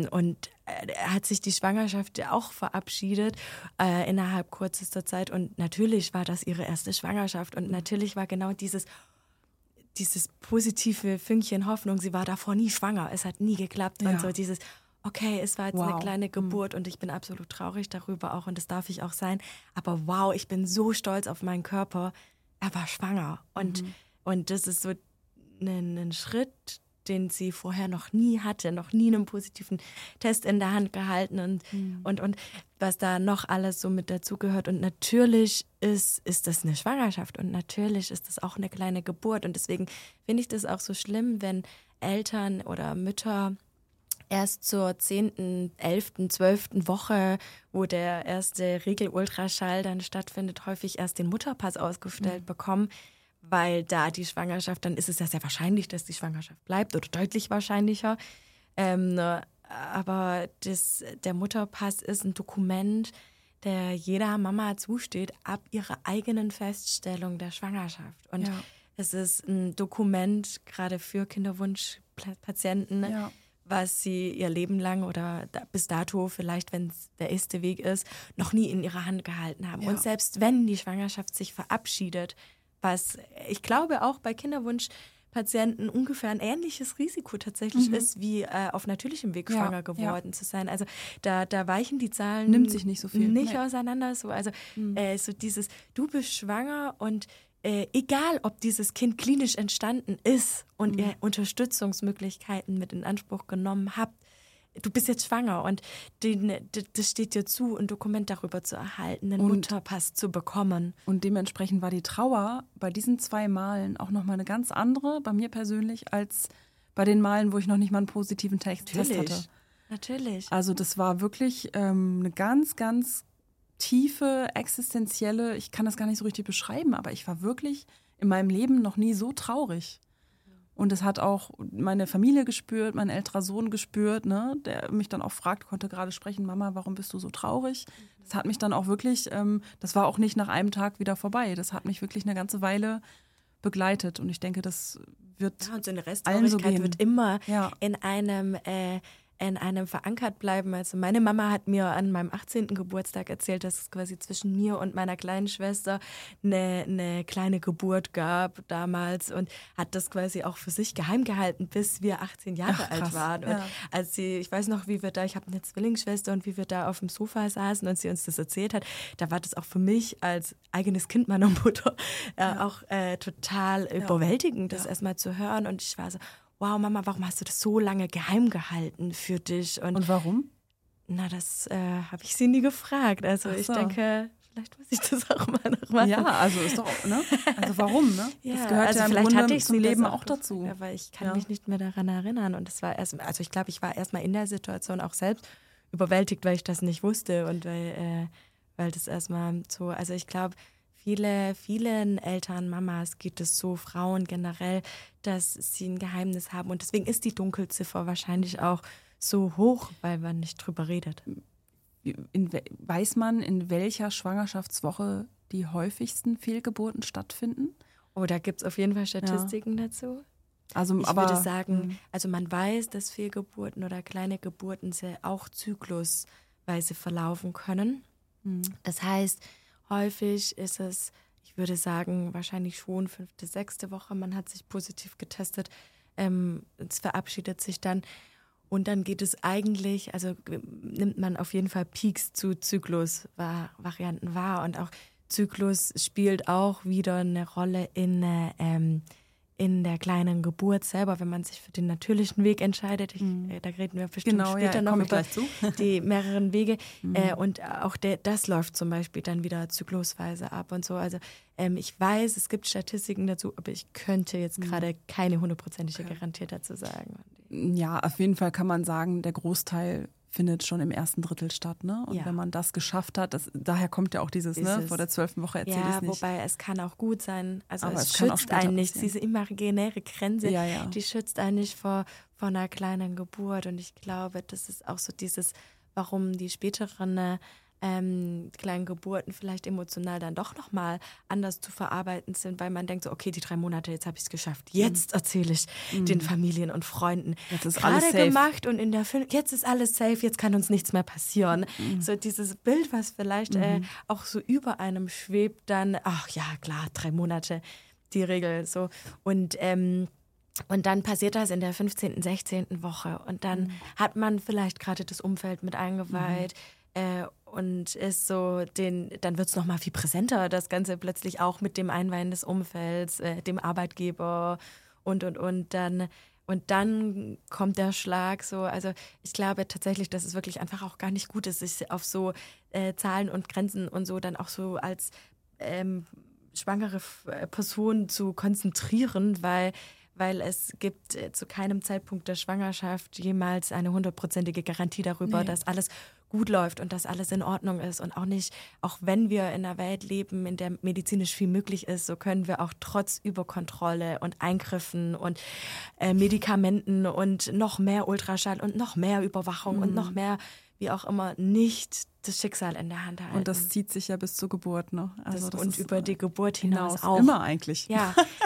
hat sich die Schwangerschaft auch verabschiedet innerhalb kürzester Zeit und natürlich war das ihre erste Schwangerschaft und natürlich war genau dieses positive Fünkchen Hoffnung, sie war davor nie schwanger, es hat nie geklappt und so dieses okay, es war jetzt eine kleine Geburt und ich bin absolut traurig darüber auch und das darf ich auch sein. Aber wow, ich bin so stolz auf meinen Körper. Er war schwanger. Und das ist so ein Schritt, den sie vorher noch nie hatte, noch nie einen positiven Test in der Hand gehalten und was da noch alles so mit dazugehört. Und natürlich ist das eine Schwangerschaft und natürlich ist das auch eine kleine Geburt. Und deswegen finde ich das auch so schlimm, wenn Eltern oder Mütter erst zur 10., 11., 12. Woche, wo der erste Regelultraschall dann stattfindet, häufig erst den Mutterpass ausgestellt bekommen, weil da die Schwangerschaft, dann ist es ja sehr wahrscheinlich, dass die Schwangerschaft bleibt oder deutlich wahrscheinlicher. Aber der Mutterpass ist ein Dokument, der jeder Mama zusteht, ab ihrer eigenen Feststellung der Schwangerschaft. Und es ist ein Dokument, gerade für Kinderwunschpatienten, was sie ihr Leben lang oder bis dato vielleicht, wenn es der erste Weg ist, noch nie in ihrer Hand gehalten haben. Ja. Und selbst wenn die Schwangerschaft sich verabschiedet, was ich glaube auch bei Kinderwunschpatienten ungefähr ein ähnliches Risiko tatsächlich ist, wie auf natürlichem Weg schwanger geworden zu sein. Also da weichen die Zahlen nimmt sich nicht so viel nicht auseinander. So. Also so dieses, du bist schwanger und egal, ob dieses Kind klinisch entstanden ist und ihr Unterstützungsmöglichkeiten mit in Anspruch genommen habt, du bist jetzt schwanger und das steht dir zu, ein Dokument darüber zu erhalten, einen Mutterpass zu bekommen. Und dementsprechend war die Trauer bei diesen 2 Malen auch nochmal eine ganz andere, bei mir persönlich, als bei den Malen, wo ich noch nicht mal einen positiven Test hatte. Natürlich. Also das war wirklich eine ganz, ganz tiefe, existenzielle, ich kann das gar nicht so richtig beschreiben, aber ich war wirklich in meinem Leben noch nie so traurig. Und es hat auch meine Familie gespürt, mein älterer Sohn gespürt, ne, der mich dann auch fragt, konnte gerade sprechen, Mama, warum bist du so traurig? Das hat mich dann auch wirklich, das war auch nicht nach einem Tag wieder vorbei. Das hat mich wirklich eine ganze Weile begleitet. Und ich denke, das wird und so eine allen so Resttraurigkeit gehen. wird immer in einem verankert bleiben. Also meine Mama hat mir an meinem 18. Geburtstag erzählt, dass es quasi zwischen mir und meiner kleinen Schwester eine kleine Geburt gab damals und hat das quasi auch für sich geheim gehalten, bis wir 18 Jahre alt waren. Und als ich weiß noch, ich habe eine Zwillingsschwester und wie wir da auf dem Sofa saßen und sie uns das erzählt hat, da war das auch für mich als eigenes Kind meiner Mutter auch total überwältigend, das erstmal zu hören. Und ich war so, wow, Mama, warum hast du das so lange geheim gehalten für dich? Und warum? Na, das habe ich sie nie gefragt. Also ich denke, vielleicht muss ich das auch mal noch machen. Ja, also ist doch, ne? Also warum, ne? Ja, das gehört also ja im vielleicht Grunde hatte ich zum sie Leben das auch dazu. Gefragt, aber ich kann mich nicht mehr daran erinnern. Und es war also ich glaube, ich war erstmal in der Situation auch selbst überwältigt, weil ich das nicht wusste und weil das erstmal so, also ich glaube, vielen Eltern, Mamas geht es so, Frauen generell, dass sie ein Geheimnis haben. Und deswegen ist die Dunkelziffer wahrscheinlich auch so hoch, weil man nicht drüber redet. Weiß man, in welcher Schwangerschaftswoche die häufigsten Fehlgeburten stattfinden? Oh, da gibt es auf jeden Fall Statistiken dazu. Also, ich würde sagen, also man weiß, dass Fehlgeburten oder kleine Geburten auch zyklusweise verlaufen können. Das heißt, häufig ist es, ich würde sagen, wahrscheinlich schon 5., 6. Woche. Man hat sich positiv getestet. Es verabschiedet sich dann. Und dann geht es eigentlich, also nimmt man auf jeden Fall Peaks zu Zyklusvarianten wahr. Und auch Zyklus spielt auch wieder eine Rolle in der kleinen Geburt selber, wenn man sich für den natürlichen Weg entscheidet. Da reden wir bestimmt später noch über die mehreren Wege. Und auch das läuft zum Beispiel dann wieder zyklusweise ab und so. Also ich weiß, es gibt Statistiken dazu, aber ich könnte jetzt gerade keine 100%ige Garantie dazu sagen. Ja, auf jeden Fall kann man sagen, der Großteil findet schon im 1. Drittel statt, ne? Und wenn man das geschafft hat, daher kommt ja auch dieses, ne, vor der 12. Woche erzähle ich es nicht. Ja, wobei es kann auch gut sein, also aber es schützt einen nicht, passieren. diese imaginäre Grenze, die schützt einen nicht vor einer kleinen Geburt. Und ich glaube, das ist auch so dieses, warum die späteren kleinen Geburten vielleicht emotional dann doch nochmal anders zu verarbeiten sind, weil man denkt so, okay, die 3 Monate, jetzt habe ich es geschafft. Jetzt erzähle ich den Familien und Freunden. Jetzt ist alles safe. Gerade gemacht und jetzt ist alles safe, jetzt kann uns nichts mehr passieren. So dieses Bild, was vielleicht auch so über einem schwebt, dann, ach ja, klar, 3 Monate, die Regel so. Und dann passiert das in der 15., 16. Woche und dann hat man vielleicht gerade das Umfeld mit eingeweiht, und ist so, dann wird es nochmal viel präsenter, das Ganze plötzlich auch mit dem Einweihen des Umfelds, dem Arbeitgeber und dann kommt der Schlag so. Also ich glaube tatsächlich, dass es wirklich einfach auch gar nicht gut ist, sich auf so Zahlen und Grenzen und so dann auch so als schwangere Person zu konzentrieren, weil es gibt zu keinem Zeitpunkt der Schwangerschaft jemals eine 100%ige Garantie darüber, dass alles gut läuft und dass alles in Ordnung ist und auch nicht, auch wenn wir in einer Welt leben, in der medizinisch viel möglich ist, so können wir auch trotz Überkontrolle und Eingriffen und Medikamenten und noch mehr Ultraschall und noch mehr Überwachung und noch mehr, wie auch immer, nicht das Schicksal in der Hand halten. Und das zieht sich ja bis zur Geburt, ne? Also und über die Geburt hinaus auch. Immer eigentlich. Ja,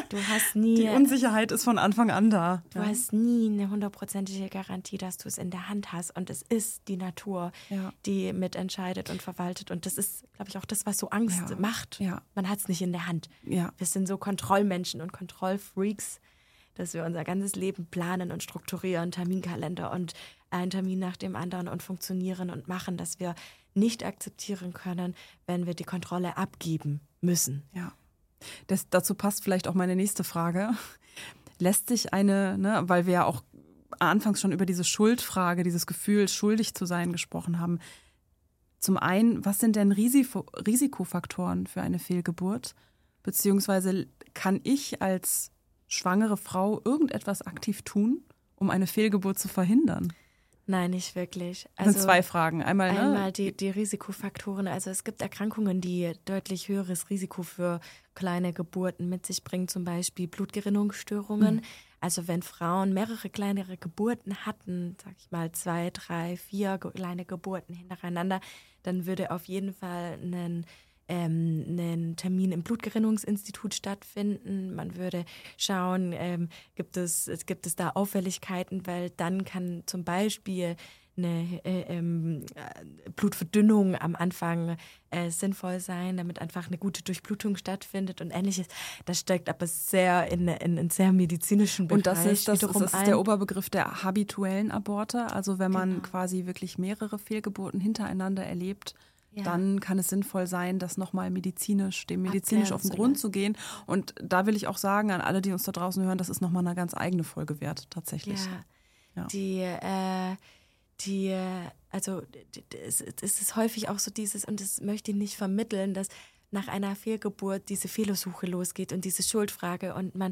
Du hast nie... Die Unsicherheit ist von Anfang an da. Du hast nie eine 100%ige Garantie, dass du es in der Hand hast. Und es ist die Natur, die mitentscheidet und verwaltet. Und das ist, glaube ich, auch das, was so Angst macht. Ja. Man hat es nicht in der Hand. Ja. Wir sind so Kontrollmenschen und Kontrollfreaks, dass wir unser ganzes Leben planen und strukturieren, Terminkalender und einen Termin nach dem anderen und funktionieren und machen, dass wir nicht akzeptieren können, wenn wir die Kontrolle abgeben müssen. Ja. Dazu passt vielleicht auch meine nächste Frage. Lässt sich weil wir ja auch anfangs schon über diese Schuldfrage, dieses Gefühl, schuldig zu sein, gesprochen haben. Zum einen, was sind denn Risikofaktoren für eine Fehlgeburt? Beziehungsweise kann ich als schwangere Frau irgendetwas aktiv tun, um eine Fehlgeburt zu verhindern? Nein, nicht wirklich. Das sind zwei Fragen. Einmal die Risikofaktoren. Also es gibt Erkrankungen, die deutlich höheres Risiko für kleine Geburten mit sich bringen, zum Beispiel Blutgerinnungsstörungen. Also wenn Frauen mehrere kleinere Geburten hatten, sag ich mal 2, 3, 4 kleine Geburten hintereinander, dann würde auf jeden Fall einen Termin im Blutgerinnungsinstitut stattfinden. Man würde schauen, gibt es da Auffälligkeiten, weil dann kann zum Beispiel eine Blutverdünnung am Anfang sinnvoll sein, damit einfach eine gute Durchblutung stattfindet und Ähnliches. Das steckt aber sehr in einen sehr medizinischen Bereich. Und das ist der Oberbegriff der habituellen Aborte. Also wenn man quasi wirklich mehrere Fehlgeburten hintereinander erlebt, dann kann es sinnvoll sein, das nochmal medizinisch auf den Grund zu gehen. Und da will ich auch sagen, an alle, die uns da draußen hören, das ist nochmal eine ganz eigene Folge wert, tatsächlich. Ja. Es ist häufig auch so dieses, und das möchte ich nicht vermitteln, dass nach einer Fehlgeburt diese Fehlersuche losgeht und diese Schuldfrage und man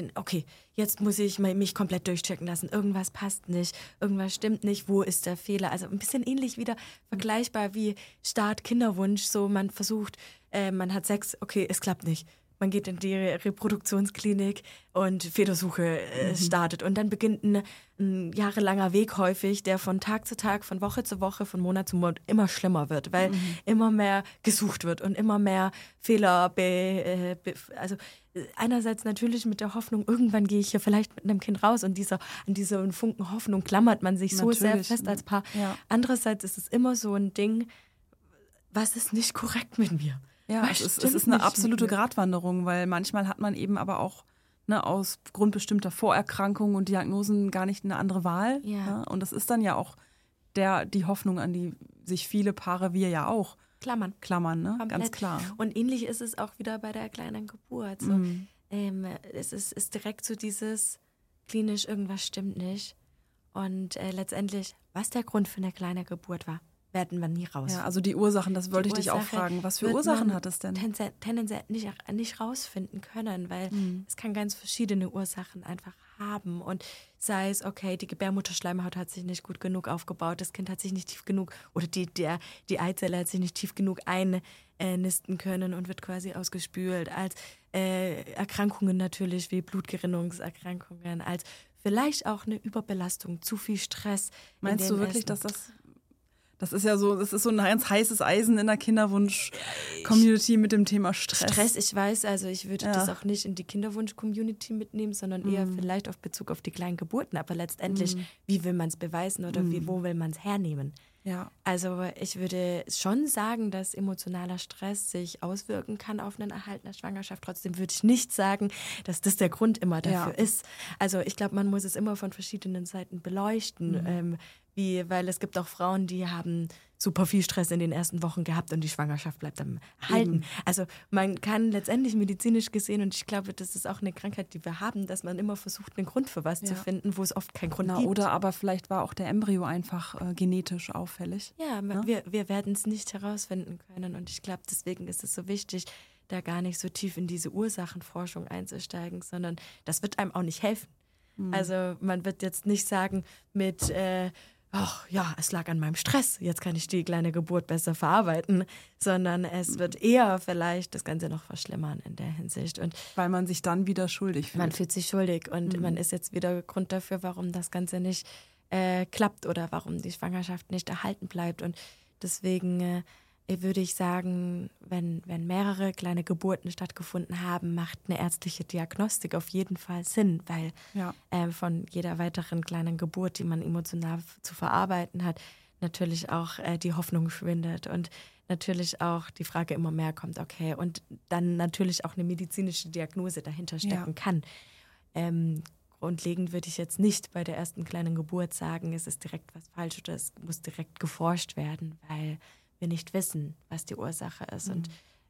jetzt muss ich mich komplett durchchecken lassen. Irgendwas passt nicht, irgendwas stimmt nicht, wo ist der Fehler? Also ein bisschen ähnlich wieder vergleichbar wie Start Kinderwunsch. So man versucht, man hat Sex, okay, es klappt nicht. Man geht in die Reproduktionsklinik und Fehlersuche startet. Und dann beginnt ein jahrelanger Weg häufig, der von Tag zu Tag, von Woche zu Woche, von Monat zu Monat immer schlimmer wird, weil immer mehr gesucht wird und immer mehr Fehler. Also einerseits natürlich mit der Hoffnung, irgendwann gehe ich hier vielleicht mit einem Kind raus und an dieser Funken Hoffnung klammert man sich so sehr fest als Paar. Ja. Andererseits ist es immer so ein Ding, was ist nicht korrekt mit mir? Ja, es ist eine absolute Gratwanderung, weil manchmal hat man eben aber auch aus Grund bestimmter Vorerkrankungen und Diagnosen gar nicht eine andere Wahl. Ja. Und das ist dann ja auch die Hoffnung, an die sich viele Paare, wir ja auch, klammern, ne? Ganz klar. Und ähnlich ist es auch wieder bei der kleinen Geburt. So, es ist direkt so dieses klinisch, irgendwas stimmt nicht. Und letztendlich, was der Grund für eine kleine Geburt war, werden wir nie rausfinden. Ja, also die Ursachen, das wollte ich dich auch fragen. Was für Ursachen hat es denn? Tendenziell nicht rausfinden können, weil es kann ganz verschiedene Ursachen einfach haben. Und sei es, okay, die Gebärmutterschleimhaut hat sich nicht gut genug aufgebaut, das Kind hat sich nicht tief genug, oder die Eizelle hat sich nicht tief genug einnisten können und wird quasi ausgespült. Als Erkrankungen natürlich wie Blutgerinnungserkrankungen, als vielleicht auch eine Überbelastung, zu viel Stress. Meinst du wirklich, dass das ist ja so, das ist so ein ganz heißes Eisen in der Kinderwunsch-Community mit dem Thema Stress. Ich weiß, also ich würde das auch nicht in die Kinderwunsch-Community mitnehmen, sondern eher vielleicht auf Bezug auf die kleinen Geburten. Aber letztendlich, wie will man es beweisen oder wo will man es hernehmen? Ja. Also ich würde schon sagen, dass emotionaler Stress sich auswirken kann auf einen Erhalt einer Schwangerschaft. Trotzdem würde ich nicht sagen, dass das der Grund immer dafür ist. Also ich glaube, man muss es immer von verschiedenen Seiten beleuchten. Weil es gibt auch Frauen, die haben super viel Stress in den ersten Wochen gehabt und die Schwangerschaft bleibt am Erhalten. Also man kann letztendlich medizinisch gesehen, und ich glaube, das ist auch eine Krankheit, die wir haben, dass man immer versucht, einen Grund für was zu finden, wo es oft keinen Grund gibt. Oder aber vielleicht war auch der Embryo einfach genetisch auffällig. Ja, wir werden es nicht herausfinden können und ich glaube, deswegen ist es so wichtig, da gar nicht so tief in diese Ursachenforschung einzusteigen, sondern das wird einem auch nicht helfen. Also man wird jetzt nicht sagen mit ach ja, es lag an meinem Stress, jetzt kann ich die kleine Geburt besser verarbeiten, sondern es wird eher vielleicht das Ganze noch verschlimmern in der Hinsicht. Und weil man sich dann wieder schuldig fühlt. Man fühlt sich schuldig und man ist jetzt wieder Grund dafür, warum das Ganze nicht klappt oder warum die Schwangerschaft nicht erhalten bleibt. Und deswegen würde ich sagen, wenn mehrere kleine Geburten stattgefunden haben, macht eine ärztliche Diagnostik auf jeden Fall Sinn, weil von jeder weiteren kleinen Geburt, die man emotional zu verarbeiten hat, natürlich auch die Hoffnung schwindet und natürlich auch die Frage immer mehr kommt, okay, und dann natürlich auch eine medizinische Diagnose dahinter stecken kann. Grundlegend würde ich jetzt nicht bei der ersten kleinen Geburt sagen, es ist direkt was falsch oder es muss direkt geforscht werden, weil wir nicht wissen, was die Ursache ist. Und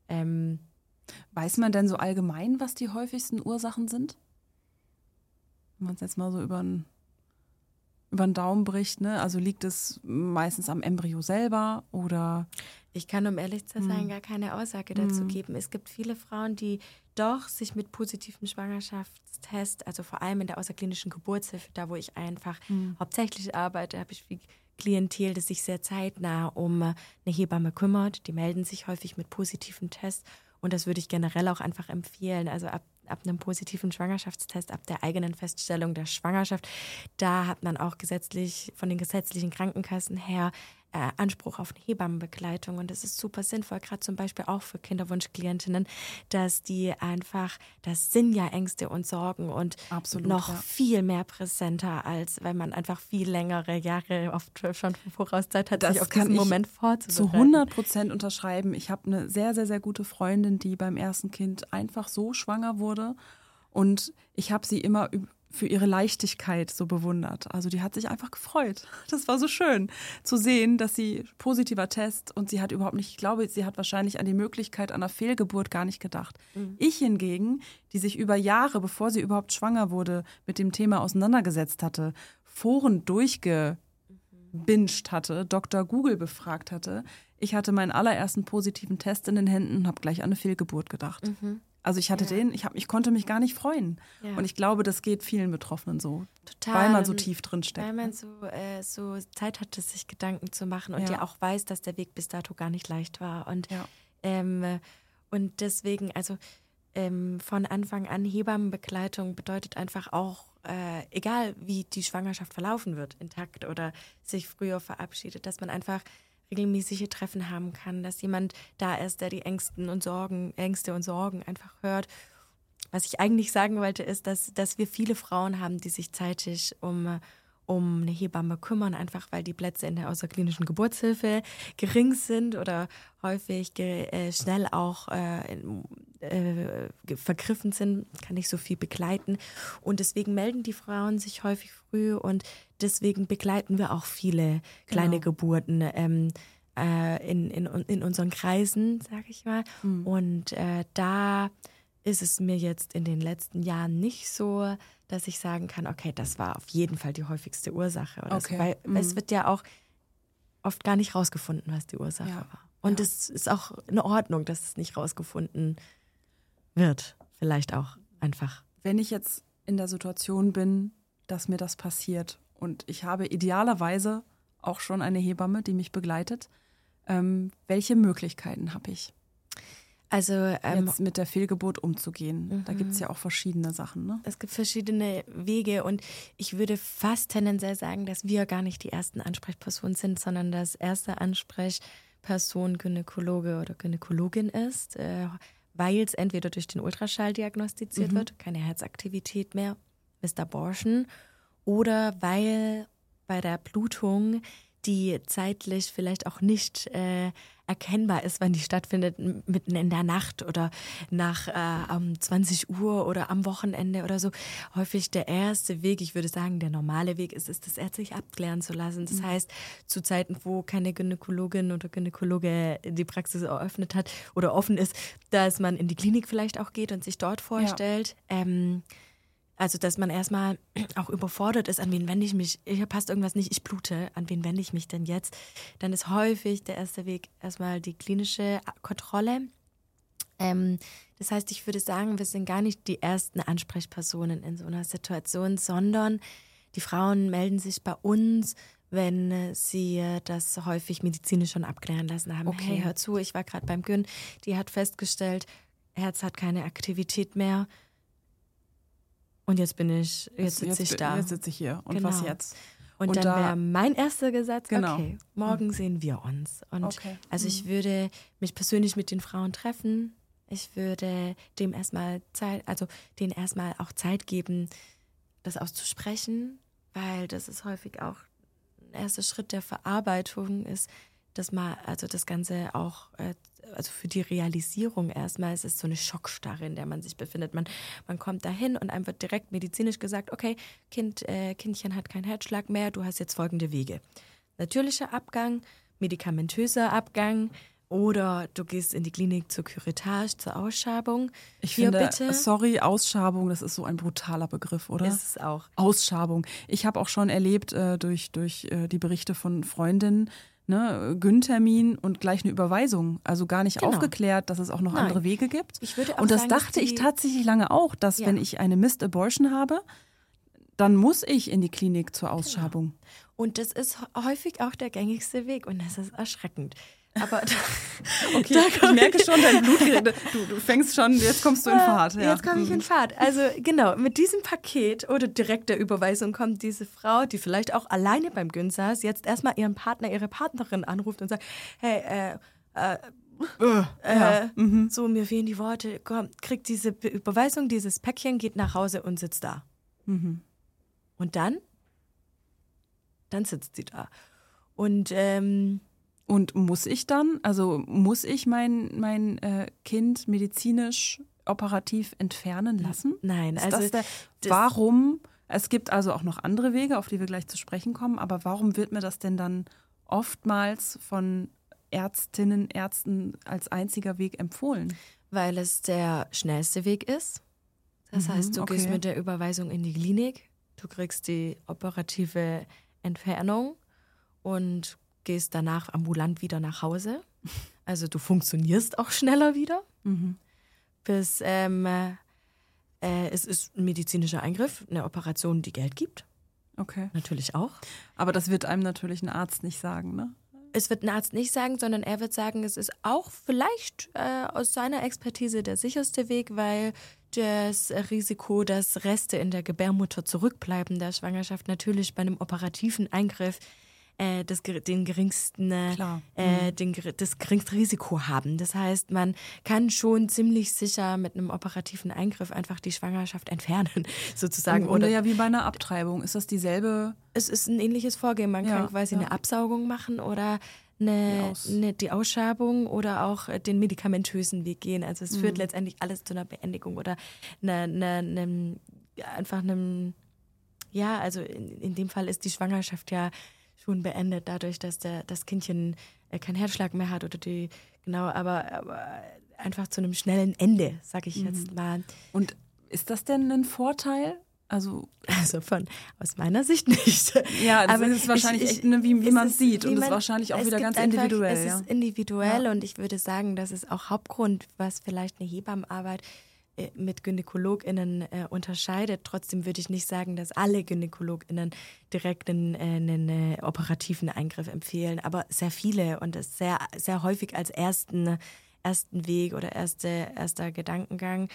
weiß man denn so allgemein, was die häufigsten Ursachen sind? Wenn man es jetzt mal so über den Daumen bricht, ne? Also liegt es meistens am Embryo selber oder? Ich kann, um ehrlich zu sein, gar keine Aussage dazu geben. Es gibt viele Frauen, die doch sich mit positivem Schwangerschaftstest, also vor allem in der außerklinischen Geburtshilfe, da wo ich einfach hauptsächlich arbeite, habe ich viel Klientel, das sich sehr zeitnah um eine Hebamme kümmert. Die melden sich häufig mit positiven Tests. Und das würde ich generell auch einfach empfehlen. Also ab einem positiven Schwangerschaftstest, ab der eigenen Feststellung der Schwangerschaft, da hat man auch gesetzlich von den gesetzlichen Krankenkassen her Anspruch auf eine Hebammenbegleitung. Und das ist super sinnvoll, gerade zum Beispiel auch für Kinderwunschklientinnen, dass die einfach, das sind ja Ängste und Sorgen und noch viel mehr präsenter, als wenn man einfach viel längere Jahre oft schon Vorauszeit hat, sich auf diesen Moment vorzubereiten. Zu 100% unterschreiben. Ich habe eine sehr, sehr, sehr gute Freundin, die beim ersten Kind einfach so schwanger wurde und ich habe sie immer für ihre Leichtigkeit so bewundert. Also die hat sich einfach gefreut. Das war so schön zu sehen, dass sie positiver Test und sie hat überhaupt nicht, ich glaube, sie hat wahrscheinlich an die Möglichkeit einer Fehlgeburt gar nicht gedacht. Ich hingegen, die sich über Jahre, bevor sie überhaupt schwanger wurde, mit dem Thema auseinandergesetzt hatte, Foren durchgebinged hatte, Dr. Google befragt hatte, ich hatte meinen allerersten positiven Test in den Händen und habe gleich an eine Fehlgeburt gedacht. Also ich hatte ich konnte mich gar nicht freuen. Ja. Und ich glaube, das geht vielen Betroffenen so. Total. Weil man so tief drin steckt. Weil man so Zeit hatte, sich Gedanken zu machen und ja auch weiß, dass der Weg bis dato gar nicht leicht war. Und, und deswegen, also von Anfang an Hebammenbegleitung bedeutet einfach auch, egal wie die Schwangerschaft verlaufen wird, intakt oder sich früher verabschiedet, dass man einfach regelmäßige Treffen haben kann, dass jemand da ist, der die Ängste und Sorgen einfach hört. Was ich eigentlich sagen wollte, ist, dass wir viele Frauen haben, die sich zeitig um eine Hebamme kümmern, einfach weil die Plätze in der außerklinischen Geburtshilfe gering sind oder häufig schnell auch vergriffen sind, kann nicht so viel begleiten. Und deswegen melden die Frauen sich häufig früh und deswegen begleiten wir auch viele kleine Geburten in unseren Kreisen, sage ich mal. Und da ist es mir jetzt in den letzten Jahren nicht so, dass ich sagen kann, okay, das war auf jeden Fall die häufigste Ursache. Oder so, weil es wird ja auch oft gar nicht rausgefunden, was die Ursache war. Und es ist auch in Ordnung, dass es nicht rausgefunden wird. Vielleicht auch einfach. Wenn ich jetzt in der Situation bin, dass mir das passiert und ich habe idealerweise auch schon eine Hebamme, die mich begleitet, welche Möglichkeiten habe ich? Also jetzt mit der Fehlgeburt umzugehen. Da gibt es ja auch verschiedene Sachen. Ne? Es gibt verschiedene Wege und ich würde fast tendenziell sagen, dass wir gar nicht die ersten Ansprechpersonen sind, sondern dass erste Ansprechperson Gynäkologe oder Gynäkologin ist, weil es entweder durch den Ultraschall diagnostiziert wird, keine Herzaktivität mehr, Mr. Abortion, oder weil bei der Blutung die zeitlich vielleicht auch nicht erkennbar ist, wann die stattfindet, mitten in der Nacht oder nach 20 Uhr oder am Wochenende oder so. Häufig der erste Weg, ich würde sagen, der normale Weg ist das ärztlich abklären zu lassen. Das heißt, zu Zeiten, wo keine Gynäkologin oder Gynäkologe die Praxis eröffnet hat oder offen ist, dass man in die Klinik vielleicht auch geht und sich dort vorstellt. Ja. Also, dass man erstmal auch überfordert ist, an wen wende ich mich, hier passt irgendwas nicht, ich blute, an wen wende ich mich denn jetzt? Dann ist häufig der erste Weg erstmal die klinische Kontrolle. Das heißt, ich würde sagen, wir sind gar nicht die ersten Ansprechpersonen in so einer Situation, sondern die Frauen melden sich bei uns, wenn sie das häufig medizinisch schon abklären lassen haben. Okay. Hey, hör zu, ich war gerade beim Gyn, die hat festgestellt, Herz hat keine Aktivität mehr. Und jetzt sitze ich da. Jetzt sitze ich hier. Und was jetzt? Und dann wäre mein erster Gesetz, genau. Okay, morgen sehen wir uns. Und also ich würde mich persönlich mit den Frauen treffen. Ich würde denen erstmal auch Zeit geben, das auszusprechen, weil das ist häufig auch ein erster Schritt der Verarbeitung ist, dass man, also das Ganze auch, also für die Realisierung erstmal, es ist so eine Schockstarre, in der man sich befindet. Man kommt dahin und einem wird direkt medizinisch gesagt, okay, Kindchen hat keinen Herzschlag mehr, du hast jetzt folgende Wege. Natürlicher Abgang, medikamentöser Abgang oder du gehst in die Klinik zur Curettage, zur Ausschabung. Ich finde, sorry, Ausschabung, das ist so ein brutaler Begriff, oder? Ist es auch. Ausschabung. Ich habe auch schon erlebt durch die Berichte von Freundinnen, ne, Gyn-Termin und gleich eine Überweisung. Also gar nicht aufgeklärt, dass es auch noch andere Wege gibt. Ich würde auch und das sagen, dachte ich tatsächlich lange auch, dass wenn ich eine Missed Abortion habe, dann muss ich in die Klinik zur Ausschabung. Genau. Und das ist häufig auch der gängigste Weg und das ist erschreckend. Aber okay, ich merke schon, dein Blut, du fängst schon, jetzt kommst du in Fahrt. Ja. Jetzt komme ich in Fahrt. Also genau, mit diesem Paket oder direkt der Überweisung kommt diese Frau, die vielleicht auch alleine beim Gyn saß, jetzt erstmal ihren Partner, ihre Partnerin anruft und sagt, hey, so, mir fehlen die Worte, komm, kriegt diese Überweisung, dieses Päckchen, geht nach Hause und sitzt da. Mhm. Und dann sitzt sie da. Und muss ich dann, also muss ich mein Kind medizinisch operativ entfernen lassen? Nein. Warum, es gibt also auch noch andere Wege, auf die wir gleich zu sprechen kommen, aber warum wird mir das denn dann oftmals von Ärztinnen, Ärzten als einziger Weg empfohlen? Weil es der schnellste Weg ist. Das heißt, du gehst mit der Überweisung in die Klinik, du kriegst die operative Entfernung und gehst danach ambulant wieder nach Hause. Also du funktionierst auch schneller wieder. Es ist ein medizinischer Eingriff, eine Operation, die Geld gibt. Okay. Natürlich auch. Aber das wird einem natürlich ein Arzt nicht sagen, ne? Es wird ein Arzt nicht sagen, sondern er wird sagen, es ist auch vielleicht aus seiner Expertise der sicherste Weg, weil das Risiko, dass Reste in der Gebärmutter zurückbleiben der Schwangerschaft natürlich bei einem operativen Eingriff das geringste Risiko haben. Das heißt, man kann schon ziemlich sicher mit einem operativen Eingriff einfach die Schwangerschaft entfernen, sozusagen. Oder ja wie bei einer Abtreibung. Ist das dieselbe? Es ist ein ähnliches Vorgehen. Man kann quasi eine Absaugung machen oder die Ausschabung oder auch den medikamentösen Weg gehen. Also es führt letztendlich alles zu einer Beendigung oder also in dem Fall ist die Schwangerschaft ja schon beendet, dadurch, dass das Kindchen keinen Herzschlag mehr hat aber einfach zu einem schnellen Ende, sag ich jetzt mal. Und ist das denn ein Vorteil? Also aus meiner Sicht nicht. Ja, das ist wahrscheinlich echt, wie man es sieht. Und das ist wahrscheinlich auch wieder ganz individuell. Es ist individuell und ich würde sagen, das ist auch Hauptgrund, was vielleicht eine Hebammenarbeit mit GynäkologInnen unterscheidet. Trotzdem würde ich nicht sagen, dass alle GynäkologInnen direkt einen operativen Eingriff empfehlen, aber sehr viele und das sehr, sehr häufig als ersten Weg oder erster Gedankengang.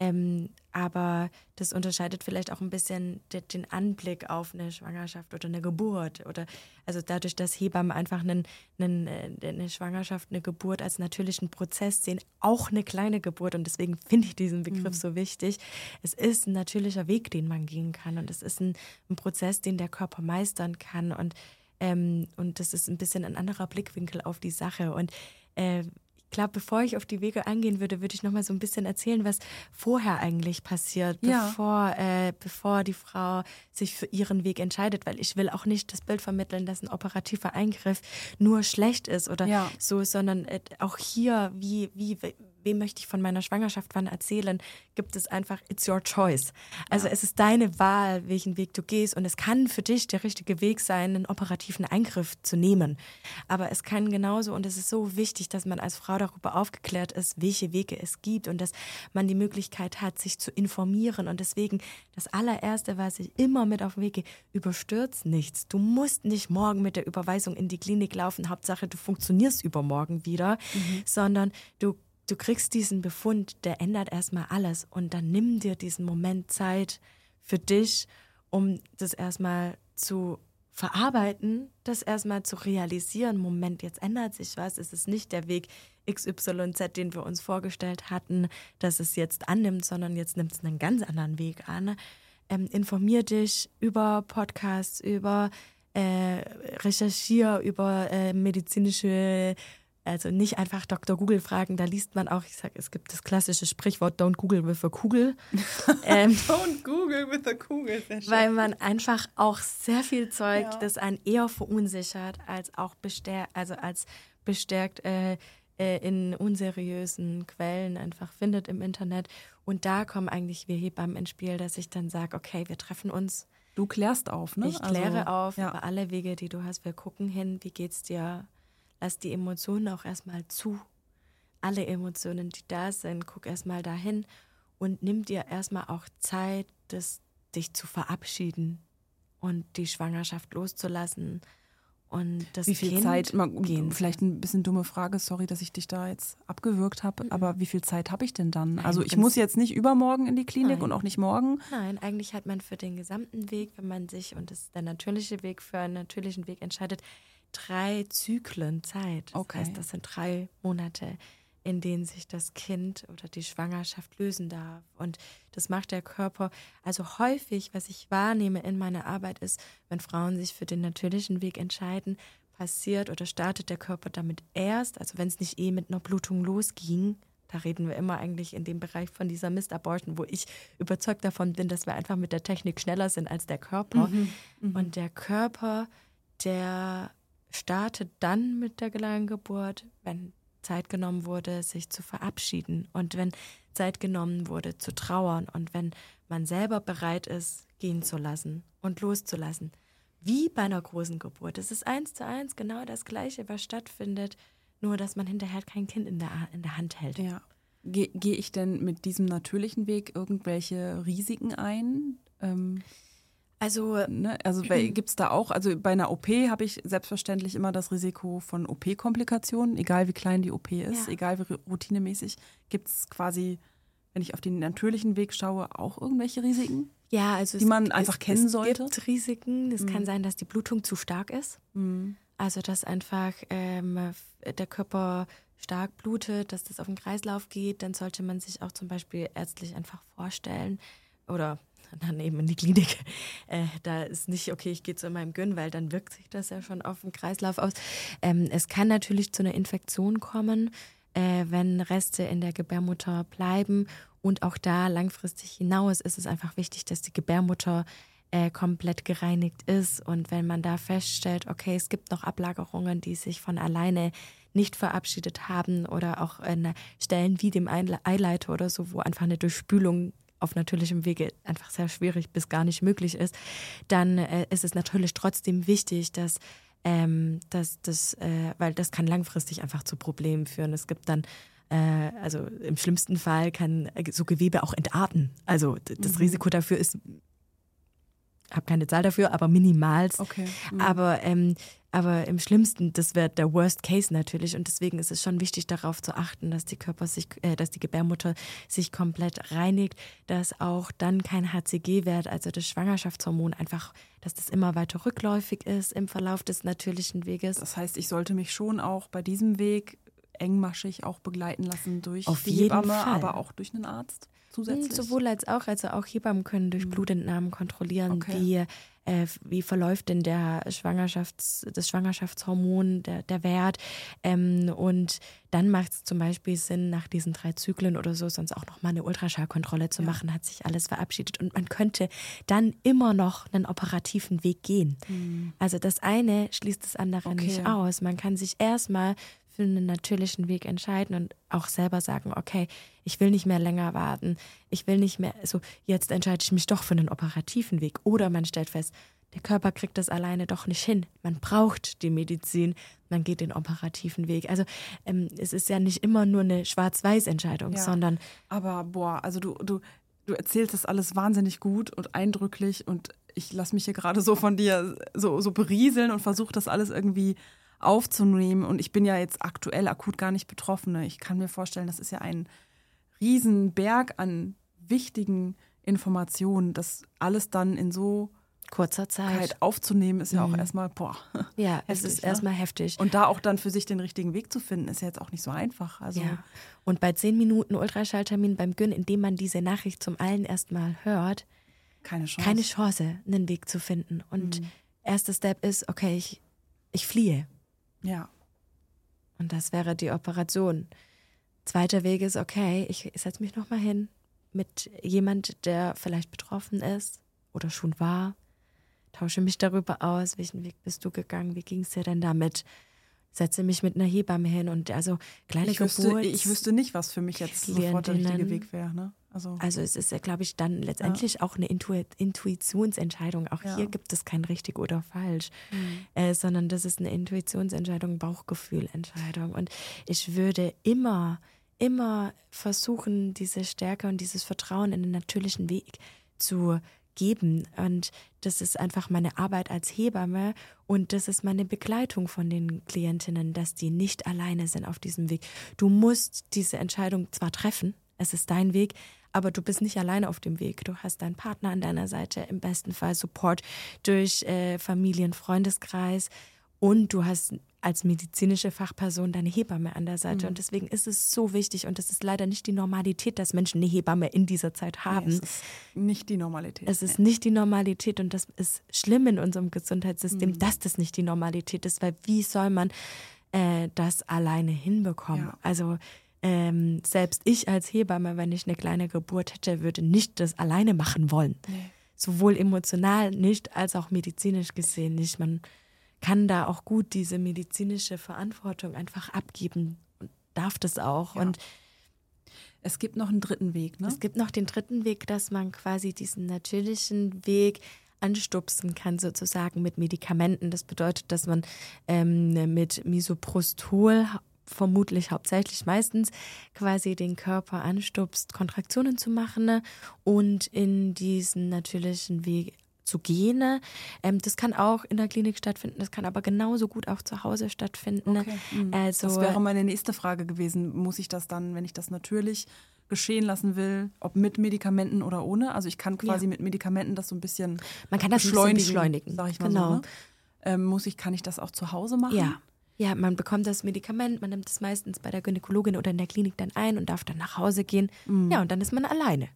Aber das unterscheidet vielleicht auch ein bisschen den Anblick auf eine Schwangerschaft oder eine Geburt. Also dadurch, dass Hebammen einfach eine Schwangerschaft, eine Geburt als natürlichen Prozess sehen, auch eine kleine Geburt. Und deswegen finde ich diesen Begriff so wichtig. Es ist ein natürlicher Weg, den man gehen kann. Und es ist ein Prozess, den der Körper meistern kann. Und das ist ein bisschen ein anderer Blickwinkel auf die Sache. Und ich glaube, bevor ich auf die Wege eingehen würde ich noch mal so ein bisschen erzählen, was vorher eigentlich passiert, bevor die Frau sich für ihren Weg entscheidet, weil ich will auch nicht das Bild vermitteln, dass ein operativer Eingriff nur schlecht ist oder so, sondern auch hier, wem möchte ich von meiner Schwangerschaft wann erzählen, gibt es einfach, it's your choice. Also es ist deine Wahl, welchen Weg du gehst und es kann für dich der richtige Weg sein, einen operativen Eingriff zu nehmen. Aber es kann genauso, und es ist so wichtig, dass man als Frau darüber aufgeklärt ist, welche Wege es gibt und dass man die Möglichkeit hat, sich zu informieren. Und deswegen das allererste, was ich immer mit auf den Weg gehe, überstürz nichts. Du musst nicht morgen mit der Überweisung in die Klinik laufen, Hauptsache du funktionierst übermorgen wieder, sondern du kriegst diesen Befund, der ändert erstmal alles und dann nimm dir diesen Moment Zeit für dich, um das erstmal zu verarbeiten, das erstmal zu realisieren, Moment, jetzt ändert sich was, es ist nicht der Weg XYZ, den wir uns vorgestellt hatten, dass es jetzt annimmt, sondern jetzt nimmt es einen ganz anderen Weg an. Informier dich über Podcasts, über recherchier, über medizinische, also nicht einfach Dr. Google fragen, da liest man auch, ich sage, es gibt das klassische Sprichwort, don't Google with a Kugel. Don't Google with a Kugel. Weil man einfach auch sehr viel Zeug, das einen eher verunsichert, als auch bestärkt in unseriösen Quellen einfach findet im Internet. Und da kommen eigentlich wir Hebammen ins Spiel, dass ich dann sage, okay, wir treffen uns. Du klärst auf, ne? Ich kläre auf über alle Wege, die du hast. Wir gucken hin, wie geht's dir? Lass die Emotionen auch erstmal zu. Alle Emotionen, die da sind, guck erstmal dahin und nimm dir erstmal auch Zeit, dich zu verabschieden und die Schwangerschaft loszulassen. Und das wie viel Kind Zeit, gehen. Vielleicht ein bisschen dumme Frage, sorry, dass ich dich da jetzt abgewürgt habe, aber wie viel Zeit habe ich denn dann? Nein, also ich muss jetzt nicht übermorgen in die Klinik und auch nicht morgen. Nein, eigentlich hat man für den gesamten Weg, wenn man sich, und das ist der natürliche Weg, für einen natürlichen Weg entscheidet, 3 Zyklen Zeit. Das heißt, das sind 3 Monate, in denen sich das Kind oder die Schwangerschaft lösen darf. Und das macht der Körper. Also häufig, was ich wahrnehme in meiner Arbeit ist, wenn Frauen sich für den natürlichen Weg entscheiden, passiert oder startet der Körper damit erst, also wenn es nicht mit einer Blutung losging, da reden wir immer eigentlich in dem Bereich von dieser Missed-Abortion, wo ich überzeugt davon bin, dass wir einfach mit der Technik schneller sind als der Körper. Und der Körper, der startet dann mit der Geburt, wenn Zeit genommen wurde, sich zu verabschieden und wenn Zeit genommen wurde, zu trauern und wenn man selber bereit ist, gehen zu lassen und loszulassen. Wie bei einer großen Geburt. Es ist 1:1 genau das Gleiche, was stattfindet, nur dass man hinterher kein Kind in der Hand hält. Ja. Gehe ich denn mit diesem natürlichen Weg irgendwelche Risiken ein? Also gibt es da auch, also bei einer OP habe ich selbstverständlich immer das Risiko von OP-Komplikationen, egal wie klein die OP ist, egal wie routinemäßig. Gibt es quasi, wenn ich auf den natürlichen Weg schaue, auch irgendwelche Risiken? Ja, also die man einfach kennen sollte? Es gibt Risiken. Es kann sein, dass die Blutung zu stark ist. Also dass einfach der Körper stark blutet, dass das auf den Kreislauf geht. Dann sollte man sich auch zum Beispiel ärztlich einfach vorstellen oder dann eben in die Klinik. Da ist nicht, okay, ich gehe zu meinem Gyn, weil dann wirkt sich das ja schon auf den Kreislauf aus. Es kann natürlich zu einer Infektion kommen, wenn Reste in der Gebärmutter bleiben. Und auch da langfristig hinaus ist es einfach wichtig, dass die Gebärmutter komplett gereinigt ist. Und wenn man da feststellt, okay, es gibt noch Ablagerungen, die sich von alleine nicht verabschiedet haben oder auch an Stellen wie dem Eileiter oder so, wo einfach eine Durchspülung auf natürlichem Wege einfach sehr schwierig bis gar nicht möglich ist, dann ist es natürlich trotzdem wichtig, dass weil das kann langfristig einfach zu Problemen führen. Es gibt dann, also im schlimmsten Fall kann so Gewebe auch entarten. Also das Risiko dafür ist, ich habe keine Zahl dafür, aber minimalst. Okay. Aber im Schlimmsten, das wäre der Worst Case natürlich. Und deswegen ist es schon wichtig, darauf zu achten, dass dass die Gebärmutter sich komplett reinigt, dass auch dann kein HCG-Wert, also das Schwangerschaftshormon, einfach, dass das immer weiter rückläufig ist im Verlauf des natürlichen Weges. Das heißt, ich sollte mich schon auch bei diesem Weg engmaschig auch begleiten lassen durch auf die jeden Hebamme, Fall. Aber auch durch einen Arzt zusätzlich? Sowohl als auch Hebammen können durch Blutentnahmen kontrollieren, wie verläuft denn das Schwangerschaftshormon, der Wert. Und dann macht es zum Beispiel Sinn, nach diesen 3 Zyklen oder so sonst auch nochmal eine Ultraschallkontrolle zu machen, hat sich alles verabschiedet. Und man könnte dann immer noch einen operativen Weg gehen. Also das eine schließt das andere nicht aus. Man kann sich erstmal für einen natürlichen Weg entscheiden und auch selber sagen, okay, ich will nicht mehr länger warten, ich will nicht mehr, so jetzt entscheide ich mich doch für einen operativen Weg. Oder man stellt fest, der Körper kriegt das alleine doch nicht hin. Man braucht die Medizin, man geht den operativen Weg. Also es ist ja nicht immer nur eine Schwarz-Weiß-Entscheidung, sondern... Aber also du erzählst das alles wahnsinnig gut und eindrücklich und ich lasse mich hier gerade so von dir so berieseln und versuche das alles irgendwie aufzunehmen. Und ich bin ja jetzt aktuell akut gar nicht Betroffene. Ich kann mir vorstellen, das ist ja ein Riesenberg an wichtigen Informationen, das alles dann in so kurzer Zeit aufzunehmen, ist ja auch erstmal, ja, heftig, es ist erstmal heftig. Und da auch dann für sich den richtigen Weg zu finden, ist ja jetzt auch nicht so einfach. Also ja. Und bei 10 Minuten Ultraschalltermin beim Gyn, in dem man diese Nachricht zum allerersten Mal hört, keine Chance, einen Weg zu finden. Und erster Step ist, okay, ich fliehe. Ja. Und das wäre die Operation. Zweiter Weg ist, okay, ich setze mich nochmal hin mit jemand, der vielleicht betroffen ist oder schon war, tausche mich darüber aus, welchen Weg bist du gegangen, wie ging es dir denn damit? Setze mich mit einer Hebamme hin und also kleine Geburt. Ich wüsste nicht, was für mich jetzt sofort der richtige Weg wäre. Ne? Also es ist ja, glaube ich, dann letztendlich auch eine Intuitionsentscheidung. Auch hier gibt es kein richtig oder falsch, sondern das ist eine Intuitionsentscheidung, Bauchgefühlentscheidung. Und ich würde immer versuchen, diese Stärke und dieses Vertrauen in den natürlichen Weg zu geben. Und das ist einfach meine Arbeit als Hebamme und das ist meine Begleitung von den Klientinnen, dass die nicht alleine sind auf diesem Weg. Du musst diese Entscheidung zwar treffen, es ist dein Weg, aber du bist nicht alleine auf dem Weg. Du hast deinen Partner an deiner Seite, im besten Fall Support durch Familien, Freundeskreis und du hast als medizinische Fachperson deine Hebamme an der Seite. Und deswegen ist es so wichtig und es ist leider nicht die Normalität, dass Menschen eine Hebamme in dieser Zeit haben. Nee, es ist nicht die Normalität. Es ist nicht die Normalität und das ist schlimm in unserem Gesundheitssystem, dass das nicht die Normalität ist, weil wie soll man das alleine hinbekommen? Ja. Also selbst ich als Hebamme, wenn ich eine kleine Geburt hätte, würde nicht das alleine machen wollen. Nee. Sowohl emotional nicht, als auch medizinisch gesehen nicht. Man kann da auch gut diese medizinische Verantwortung einfach abgeben und darf das auch. Ja. Und es gibt noch einen dritten Weg, ne? Es gibt noch den dritten Weg, dass man quasi diesen natürlichen Weg anstupsen kann, sozusagen mit Medikamenten. Das bedeutet, dass man mit Misoprostol, vermutlich hauptsächlich meistens, quasi den Körper anstupst, Kontraktionen zu machen und in diesen natürlichen Weg zu gehen. Das kann auch in der Klinik stattfinden, das kann aber genauso gut auch zu Hause stattfinden. Okay. Also, das wäre meine nächste Frage gewesen. Muss ich das dann, wenn ich das natürlich geschehen lassen will, ob mit Medikamenten oder ohne? Also ich kann quasi mit Medikamenten das so ein bisschen man kann das beschleunigen, sag ich mal genau. so. Ne? Kann ich das auch zu Hause machen? Ja, man bekommt das Medikament, man nimmt es meistens bei der Gynäkologin oder in der Klinik dann ein und darf dann nach Hause gehen. Ja, und dann ist man alleine.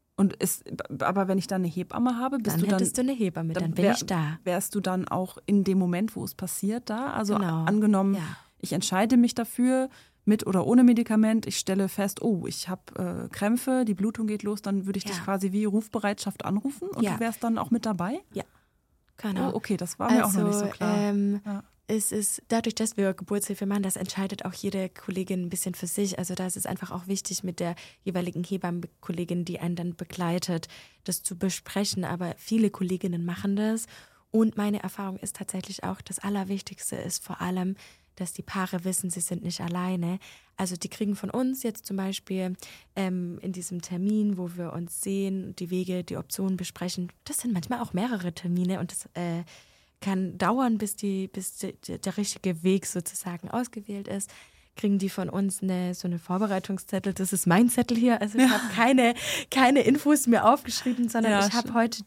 Aber wenn ich dann eine Hebamme habe, hättest du eine Hebamme, dann bin ich da. Wärst du dann auch in dem Moment, wo es passiert, da? Also genau. Angenommen, ich entscheide mich dafür, mit oder ohne Medikament, ich stelle fest, ich habe Krämpfe, die Blutung geht los, dann würde ich dich quasi wie Rufbereitschaft anrufen und du wärst dann auch mit dabei? Ja, genau. Oh, okay, das war mir auch noch nicht so klar. Es ist dadurch, dass wir Geburtshilfe machen, das entscheidet auch jede Kollegin ein bisschen für sich. Also da ist es einfach auch wichtig, mit der jeweiligen Hebammenkollegin, die einen dann begleitet, das zu besprechen. Aber viele Kolleginnen machen das. Und meine Erfahrung ist tatsächlich auch, das Allerwichtigste ist vor allem, dass die Paare wissen, sie sind nicht alleine. Also die kriegen von uns jetzt zum Beispiel in diesem Termin, wo wir uns sehen, die Wege, die Optionen besprechen. Das sind manchmal auch mehrere Termine und das kann dauern, bis der richtige Weg sozusagen ausgewählt ist. Kriegen die von uns so eine Vorbereitungszettel. Das ist mein Zettel hier. Also ich habe keine Infos mir aufgeschrieben, sondern ich habe heute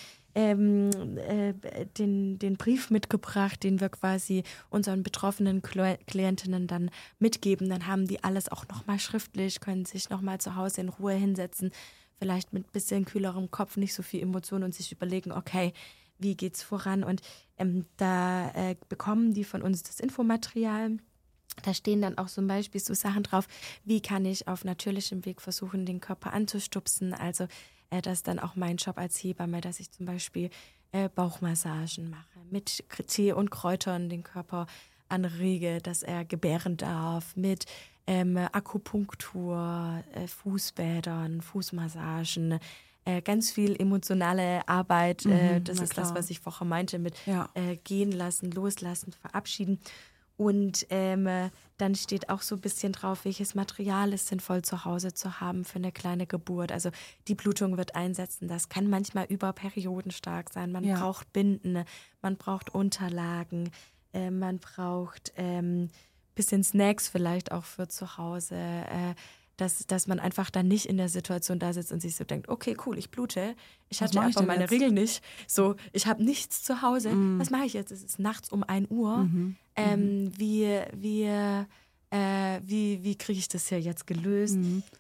den Brief mitgebracht, den wir quasi unseren betroffenen Klientinnen dann mitgeben. Dann haben die alles auch nochmal schriftlich, können sich nochmal zu Hause in Ruhe hinsetzen, vielleicht mit ein bisschen kühlerem Kopf, nicht so viel Emotionen und sich überlegen, okay, wie geht's voran? Und da bekommen die von uns das Infomaterial. Da stehen dann auch zum Beispiel so Sachen drauf, wie kann ich auf natürlichem Weg versuchen, den Körper anzustupsen. Also das ist dann auch mein Job als Hebamme, dass ich zum Beispiel Bauchmassagen mache, mit Tee und Kräutern den Körper anrege, dass er gebären darf, mit Akupunktur, Fußbädern, Fußmassagen, ganz viel emotionale Arbeit. Das ist das, was ich vorher meinte, mit gehen lassen, loslassen, verabschieden. Und dann steht auch so ein bisschen drauf, welches Material ist sinnvoll zu Hause zu haben für eine kleine Geburt. Also die Blutung wird einsetzen. Das kann manchmal über Perioden stark sein. Man braucht Binden, man braucht Unterlagen, man braucht bisschen Snacks vielleicht auch für zu Hause. dass man einfach dann nicht in der Situation da sitzt und sich so denkt, okay, cool, ich blute, ich hatte mache ich aber denn meine jetzt? Regel nicht, so, ich habe nichts zu Hause, was mache ich jetzt? Es ist nachts um 1 Uhr, wie kriege ich das hier jetzt gelöst?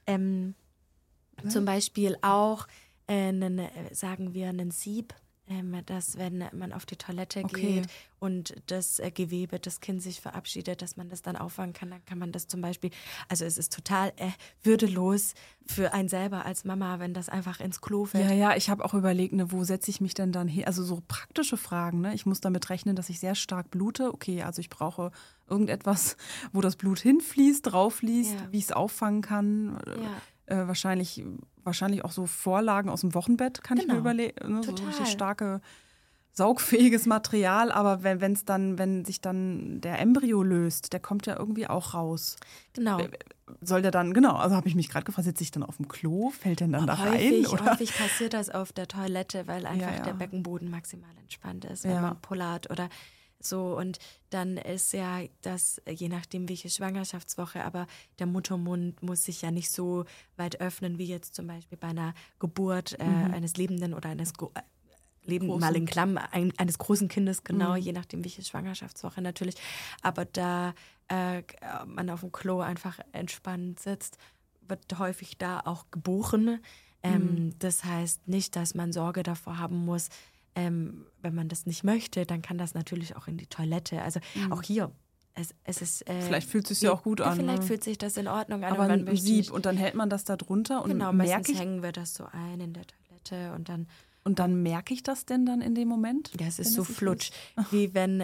Zum Beispiel auch, sagen wir, einen Sieb, dass wenn man auf die Toilette geht und das Gewebe, das Kind sich verabschiedet, dass man das dann auffangen kann, dann kann man das zum Beispiel, also es ist total würdelos für einen selber als Mama, wenn das einfach ins Klo fällt. Ja, ich habe auch überlegt, ne, wo setze ich mich denn dann hin? Also so praktische Fragen, ne? Ich muss damit rechnen, dass ich sehr stark blute. Okay, also ich brauche irgendetwas, wo das Blut hinfließt, drauffließt, wie ich es auffangen kann. Ja. Wahrscheinlich auch so Vorlagen aus dem Wochenbett, kann ich mir überlegen. Ne? So richtig starke, saugfähiges Material. Aber wenn sich dann der Embryo löst, der kommt ja irgendwie auch raus. Genau. Soll der dann, also habe ich mich gerade gefragt, sitze ich dann auf dem Klo? Fällt der dann da rein? Oder? Häufig passiert das auf der Toilette, weil einfach der Beckenboden maximal entspannt ist, wenn man pullert oder so. Und dann ist ja das, je nachdem welche Schwangerschaftswoche, aber der Muttermund muss sich ja nicht so weit öffnen, wie jetzt zum Beispiel bei einer Geburt eines Lebenden oder eines mal in Klammern, eines großen Kindes, genau, je nachdem welche Schwangerschaftswoche natürlich. Aber da man auf dem Klo einfach entspannt sitzt, wird häufig da auch geboren. Das heißt nicht, dass man Sorge davor haben muss, wenn man das nicht möchte, dann kann das natürlich auch in die Toilette. Also auch hier, es ist... vielleicht fühlt es sich ja auch gut an. Vielleicht fühlt sich das in Ordnung an. Aber ein Sieb und dann hält man das da drunter und genau, meistens hängen wir das so ein in der Toilette und dann merke ich das denn dann in dem Moment? Ja, es ist so flutsch, wie wenn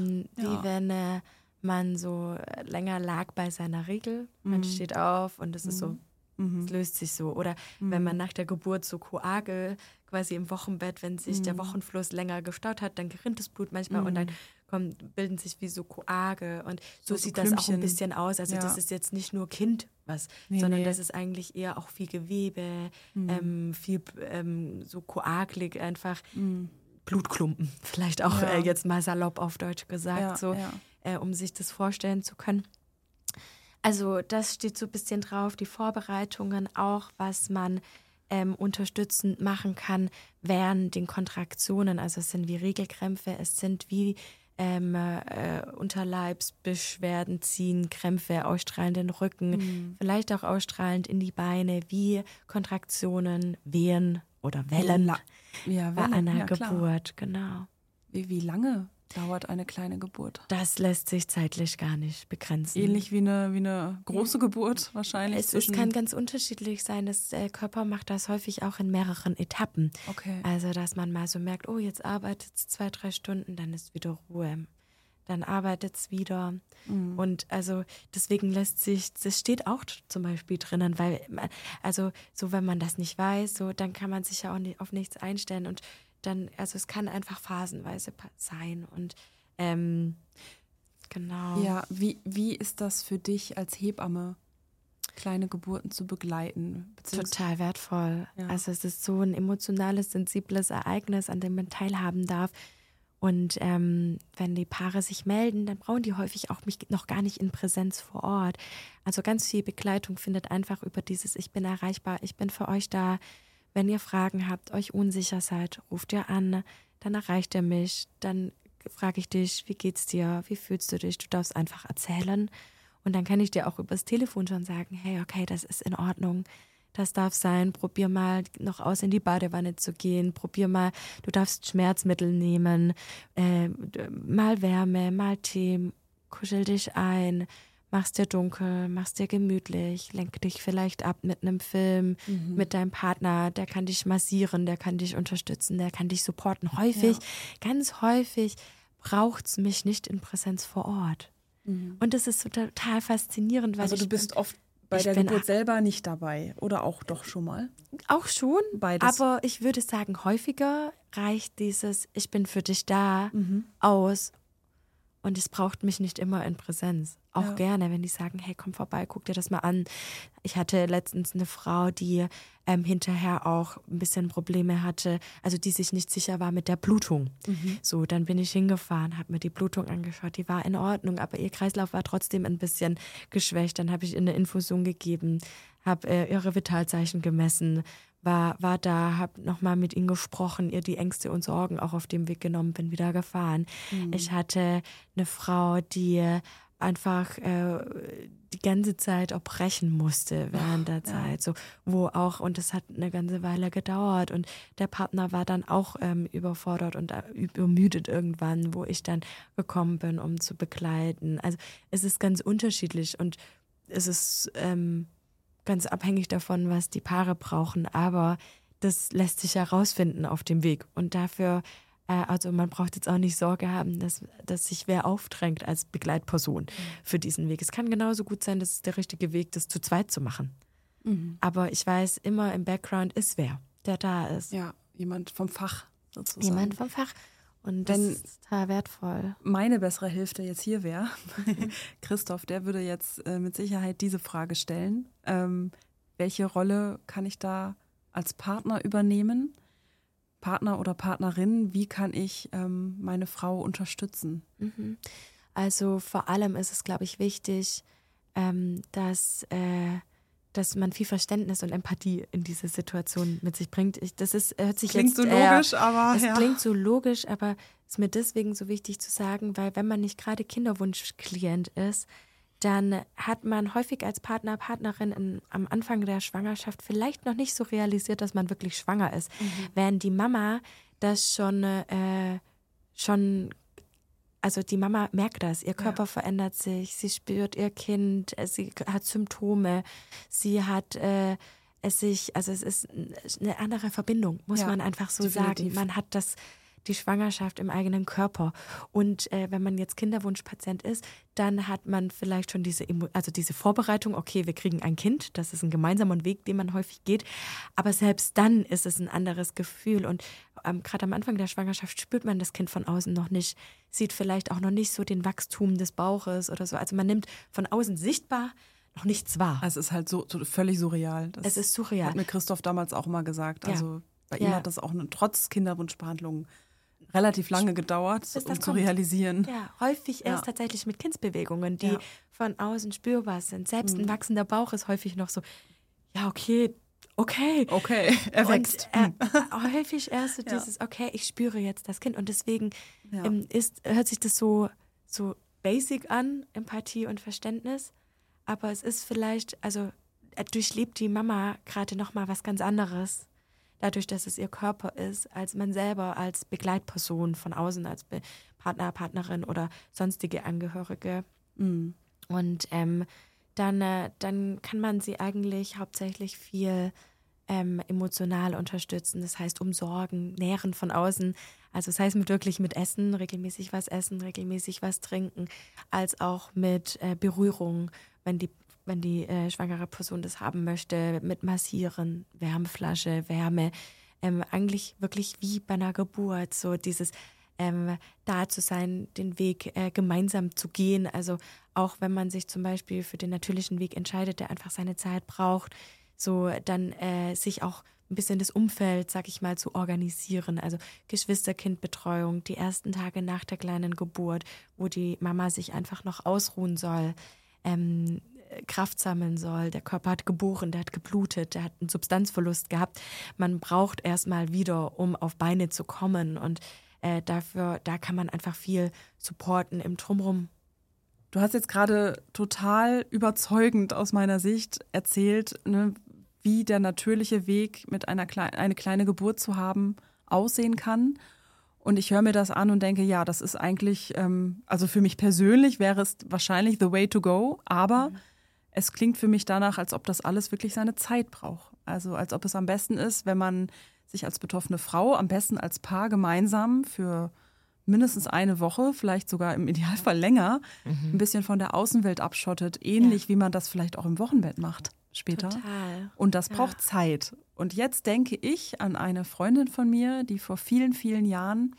man so länger lag bei seiner Regel. Man steht auf und es ist so, es löst sich so. Oder wenn man nach der Geburt so Koagel quasi im Wochenbett, wenn sich der Wochenfluss länger gestaut hat, dann gerinnt das Blut manchmal und dann bilden sich wie so Koagel. Und so sieht das auch ein bisschen aus. Also das ist jetzt nicht nur Kind sondern das ist eigentlich eher auch viel Gewebe, viel so koagelig einfach. Blutklumpen, vielleicht auch jetzt mal salopp auf Deutsch gesagt, um sich das vorstellen zu können. Also das steht so ein bisschen drauf, die Vorbereitungen auch, was man unterstützend machen kann während den Kontraktionen. Also es sind wie Regelkrämpfe, es sind wie Unterleibsbeschwerden, Ziehen, Krämpfe, ausstrahlend den Rücken, vielleicht auch ausstrahlend in die Beine, wie Kontraktionen, Wehen oder Wellen bei einer Geburt, genau. Wie lange dauert eine kleine Geburt? Das lässt sich zeitlich gar nicht begrenzen. Ähnlich wie eine große Geburt wahrscheinlich? Es kann ganz unterschiedlich sein. Der Körper macht das häufig auch in mehreren Etappen. Okay. Also, dass man mal so merkt, oh, jetzt arbeitet es 2-3 Stunden, dann ist wieder Ruhe. Dann arbeitet es wieder. Und also deswegen das steht auch zum Beispiel drinnen, weil, also so wenn man das nicht weiß, so dann kann man sich ja auch nicht, auf nichts einstellen und dann, also es kann einfach phasenweise sein und genau. Ja, wie ist das für dich als Hebamme, kleine Geburten zu begleiten? Total wertvoll. Ja. Also es ist so ein emotionales, sensibles Ereignis, an dem man teilhaben darf. Und wenn die Paare sich melden, dann brauchen die häufig auch mich noch gar nicht in Präsenz vor Ort. Also ganz viel Begleitung findet einfach über dieses Ich bin erreichbar, ich bin für euch da. Wenn ihr Fragen habt, euch unsicher seid, ruft ihr an, dann erreicht ihr mich, dann frage ich dich, wie geht's dir, wie fühlst du dich, du darfst einfach erzählen und dann kann ich dir auch übers Telefon schon sagen, hey, okay, das ist in Ordnung, das darf sein, probier mal noch aus in die Badewanne zu gehen, probier mal, du darfst Schmerzmittel nehmen, mal Wärme, mal Tee, kuschel dich ein, mach's dir dunkel, mach's dir gemütlich, lenk dich vielleicht ab mit einem Film, mit deinem Partner, der kann dich massieren, der kann dich unterstützen, der kann dich supporten. Ganz häufig braucht's mich nicht in Präsenz vor Ort. Und das ist so total faszinierend. Weil also du bist oft bei der Geburt selber nicht dabei oder auch doch schon mal? Auch schon, beides. Aber ich würde sagen, häufiger reicht dieses Ich bin für dich da aus. Und es braucht mich nicht immer in Präsenz. Auch gerne, wenn die sagen, hey, komm vorbei, guck dir das mal an. Ich hatte letztens eine Frau, die hinterher auch ein bisschen Probleme hatte, also die sich nicht sicher war mit der Blutung. So, dann bin ich hingefahren, habe mir die Blutung angeschaut, die war in Ordnung, aber ihr Kreislauf war trotzdem ein bisschen geschwächt. Dann habe ich ihr eine Infusion gegeben, habe ihre Vitalzeichen gemessen, war da, habe nochmal mit ihnen gesprochen, ihr die Ängste und Sorgen auch auf dem Weg genommen, bin wieder gefahren. Ich hatte eine Frau, die einfach die ganze Zeit auch brechen musste während der Zeit, so wo auch, und das hat eine ganze Weile gedauert und der Partner war dann auch überfordert und übermüdet irgendwann, wo ich dann gekommen bin, um zu begleiten. Also es ist ganz unterschiedlich und es ist ganz abhängig davon, was die Paare brauchen, aber das lässt sich herausfinden auf dem Weg und dafür also man braucht jetzt auch nicht Sorge haben, dass sich wer aufdrängt als Begleitperson für diesen Weg. Es kann genauso gut sein, dass es der richtige Weg ist, das zu zweit zu machen. Aber ich weiß, immer im Background ist wer, der da ist. Ja, jemand vom Fach sozusagen. Jemand vom Fach. Und das ist total wertvoll. Meine bessere Hälfte jetzt hier wäre, Christoph, der würde jetzt mit Sicherheit diese Frage stellen. Welche Rolle kann ich da als Partner übernehmen? Partner oder Partnerin, wie kann ich meine Frau unterstützen? Also vor allem ist es, glaube ich, wichtig, dass man viel Verständnis und Empathie in diese Situation mit sich bringt. Klingt so logisch, aber es klingt so logisch, aber es ist mir deswegen so wichtig zu sagen, weil wenn man nicht gerade Kinderwunschklient ist, dann hat man häufig als Partner, Partnerin am Anfang der Schwangerschaft vielleicht noch nicht so realisiert, dass man wirklich schwanger ist. Während die Mama das schon, also die Mama merkt das, ihr Körper verändert sich, sie spürt ihr Kind, sie hat Symptome, sie hat es ist eine andere Verbindung, muss man einfach so definitiv sagen. Man hat die Schwangerschaft im eigenen Körper. Und wenn man jetzt Kinderwunschpatient ist, dann hat man vielleicht schon diese Vorbereitung, okay, wir kriegen ein Kind, das ist ein gemeinsamer Weg, den man häufig geht. Aber selbst dann ist es ein anderes Gefühl. Und gerade am Anfang der Schwangerschaft spürt man das Kind von außen noch nicht, sieht vielleicht auch noch nicht so den Wachstum des Bauches oder so. Also man nimmt von außen sichtbar noch nichts wahr. Also es ist halt so völlig surreal. Es ist surreal. Hat mir Christoph damals auch mal gesagt. Also bei ihm hat das auch trotz Kinderwunschbehandlung relativ lange gedauert, um zu realisieren. Ja, häufig erst tatsächlich mit Kindsbewegungen, die von außen spürbar sind. Selbst ein wachsender Bauch ist häufig noch so, ja, okay, er wächst. Und, häufig erst so dieses, okay, ich spüre jetzt das Kind. Und deswegen hört sich das so basic an, Empathie und Verständnis. Aber es ist vielleicht, also durchlebt die Mama gerade nochmal was ganz anderes. Dadurch, dass es ihr Körper ist, als man selber als Begleitperson von außen, als Partner, Partnerin oder sonstige Angehörige. Und dann kann man sie eigentlich hauptsächlich viel emotional unterstützen. Das heißt, umsorgen, nähren von außen. Also das heißt wirklich mit Essen, regelmäßig was essen, regelmäßig was trinken, als auch mit Berührung, wenn die schwangere Person das haben möchte, mit Massieren, Wärmflasche, Wärme, eigentlich wirklich wie bei einer Geburt, so dieses da zu sein, den Weg gemeinsam zu gehen, also auch wenn man sich zum Beispiel für den natürlichen Weg entscheidet, der einfach seine Zeit braucht, so dann sich auch ein bisschen das Umfeld, sag ich mal, zu organisieren, also Geschwisterkindbetreuung, die ersten Tage nach der kleinen Geburt, wo die Mama sich einfach noch ausruhen soll, Kraft sammeln soll. Der Körper hat geboren, der hat geblutet, der hat einen Substanzverlust gehabt. Man braucht erstmal wieder, um auf Beine zu kommen. Und da kann man einfach viel supporten im Drumherum. Du hast jetzt gerade total überzeugend aus meiner Sicht erzählt, ne, wie der natürliche Weg mit eine kleine Geburt zu haben aussehen kann. Und ich höre mir das an und denke, ja, das ist eigentlich, also für mich persönlich wäre es wahrscheinlich the way to go, aber es klingt für mich danach, als ob das alles wirklich seine Zeit braucht. Also als ob es am besten ist, wenn man sich als betroffene Frau, am besten als Paar gemeinsam für mindestens eine Woche, vielleicht sogar im Idealfall länger, ein bisschen von der Außenwelt abschottet, ähnlich wie man das vielleicht auch im Wochenbett macht später. Total. Und das braucht Zeit. Und jetzt denke ich an eine Freundin von mir, die vor vielen, vielen Jahren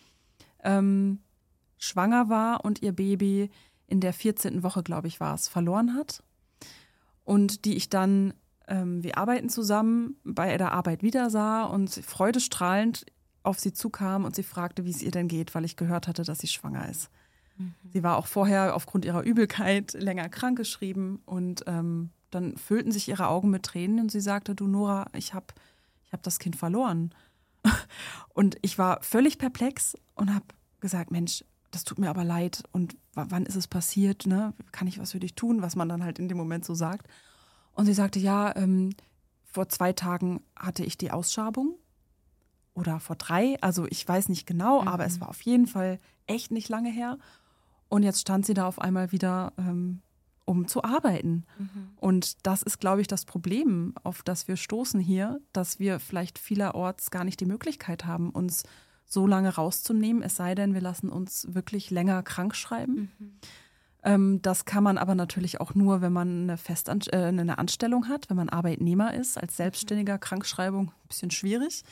schwanger war und ihr Baby in der 14. Woche, glaube ich, war es, verloren hat. Und die ich dann, wir arbeiten zusammen, bei der Arbeit wieder sah und freudestrahlend auf sie zukam und sie fragte, wie es ihr denn geht, weil ich gehört hatte, dass sie schwanger ist. Sie war auch vorher aufgrund ihrer Übelkeit länger krankgeschrieben und dann füllten sich ihre Augen mit Tränen und sie sagte, du Nora, ich hab das Kind verloren. Und ich war völlig perplex und habe gesagt, Mensch, das tut mir aber leid und wann ist es passiert, ne? Kann ich was für dich tun, was man dann halt in dem Moment so sagt. Und sie sagte, ja, vor 2 Tagen hatte ich die Ausschabung oder vor 3, also ich weiß nicht genau, aber es war auf jeden Fall echt nicht lange her. Und jetzt stand sie da auf einmal wieder, um zu arbeiten. Und das ist, glaube ich, das Problem, auf das wir stoßen hier, dass wir vielleicht vielerorts gar nicht die Möglichkeit haben, uns so lange rauszunehmen, es sei denn, wir lassen uns wirklich länger krank schreiben. Das kann man aber natürlich auch nur, wenn man eine Anstellung hat, wenn man Arbeitnehmer ist. Als Selbstständiger Krankschreibung ein bisschen schwierig.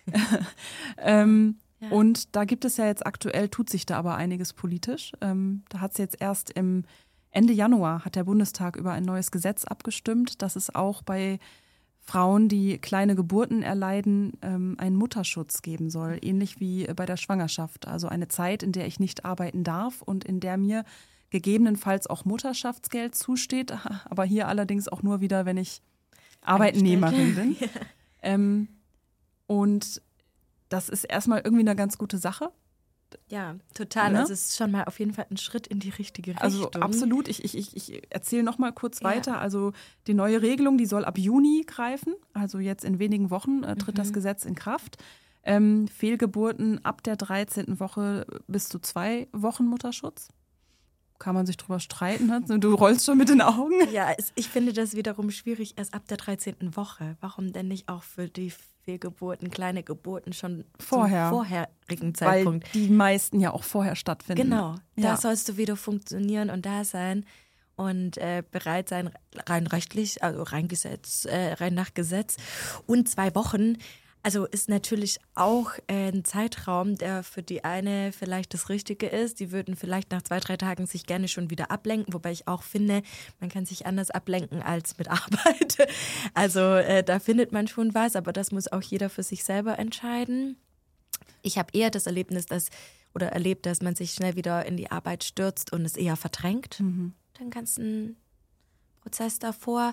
Und da gibt es ja jetzt aktuell, tut sich da aber einiges politisch. Da hat es jetzt erst Ende Januar hat der Bundestag über ein neues Gesetz abgestimmt, dass es auch bei Frauen, die kleine Geburten erleiden, einen Mutterschutz geben soll, ähnlich wie bei der Schwangerschaft. Also eine Zeit, in der ich nicht arbeiten darf und in der mir gegebenenfalls auch Mutterschaftsgeld zusteht, aber hier allerdings auch nur wieder, wenn ich Arbeitnehmerin bin. Ja. Und das ist erstmal irgendwie eine ganz gute Sache. Ja, total. Ne? Also es ist schon mal auf jeden Fall ein Schritt in die richtige Richtung. Also absolut. Ich erzähle noch mal kurz weiter. Also die neue Regelung, die soll ab Juni greifen. Also jetzt in wenigen Wochen tritt das Gesetz in Kraft. Fehlgeburten ab der 13. Woche bis zu 2 Wochen Mutterschutz. Kann man sich drüber streiten. Ne? Du rollst schon mit den Augen. Ja, ich finde das wiederum schwierig erst ab der 13. Woche. Warum denn nicht auch für die Fehlgeburten, kleine Geburten schon vorher. Zum vorherigen Zeitpunkt? Weil die meisten ja auch vorher stattfinden. Genau, da sollst du wieder funktionieren und da sein und bereit sein, rein rechtlich, also rein nach Gesetz. Und 2 Wochen, also ist natürlich auch ein Zeitraum, der für die eine vielleicht das Richtige ist. Die würden vielleicht nach 2, 3 Tagen sich gerne schon wieder ablenken, wobei ich auch finde, man kann sich anders ablenken als mit Arbeit. Also da findet man schon was, aber das muss auch jeder für sich selber entscheiden. Ich habe eher das Erlebnis, erlebt, dass man sich schnell wieder in die Arbeit stürzt und es eher verdrängt. Den ganzen Prozess davor.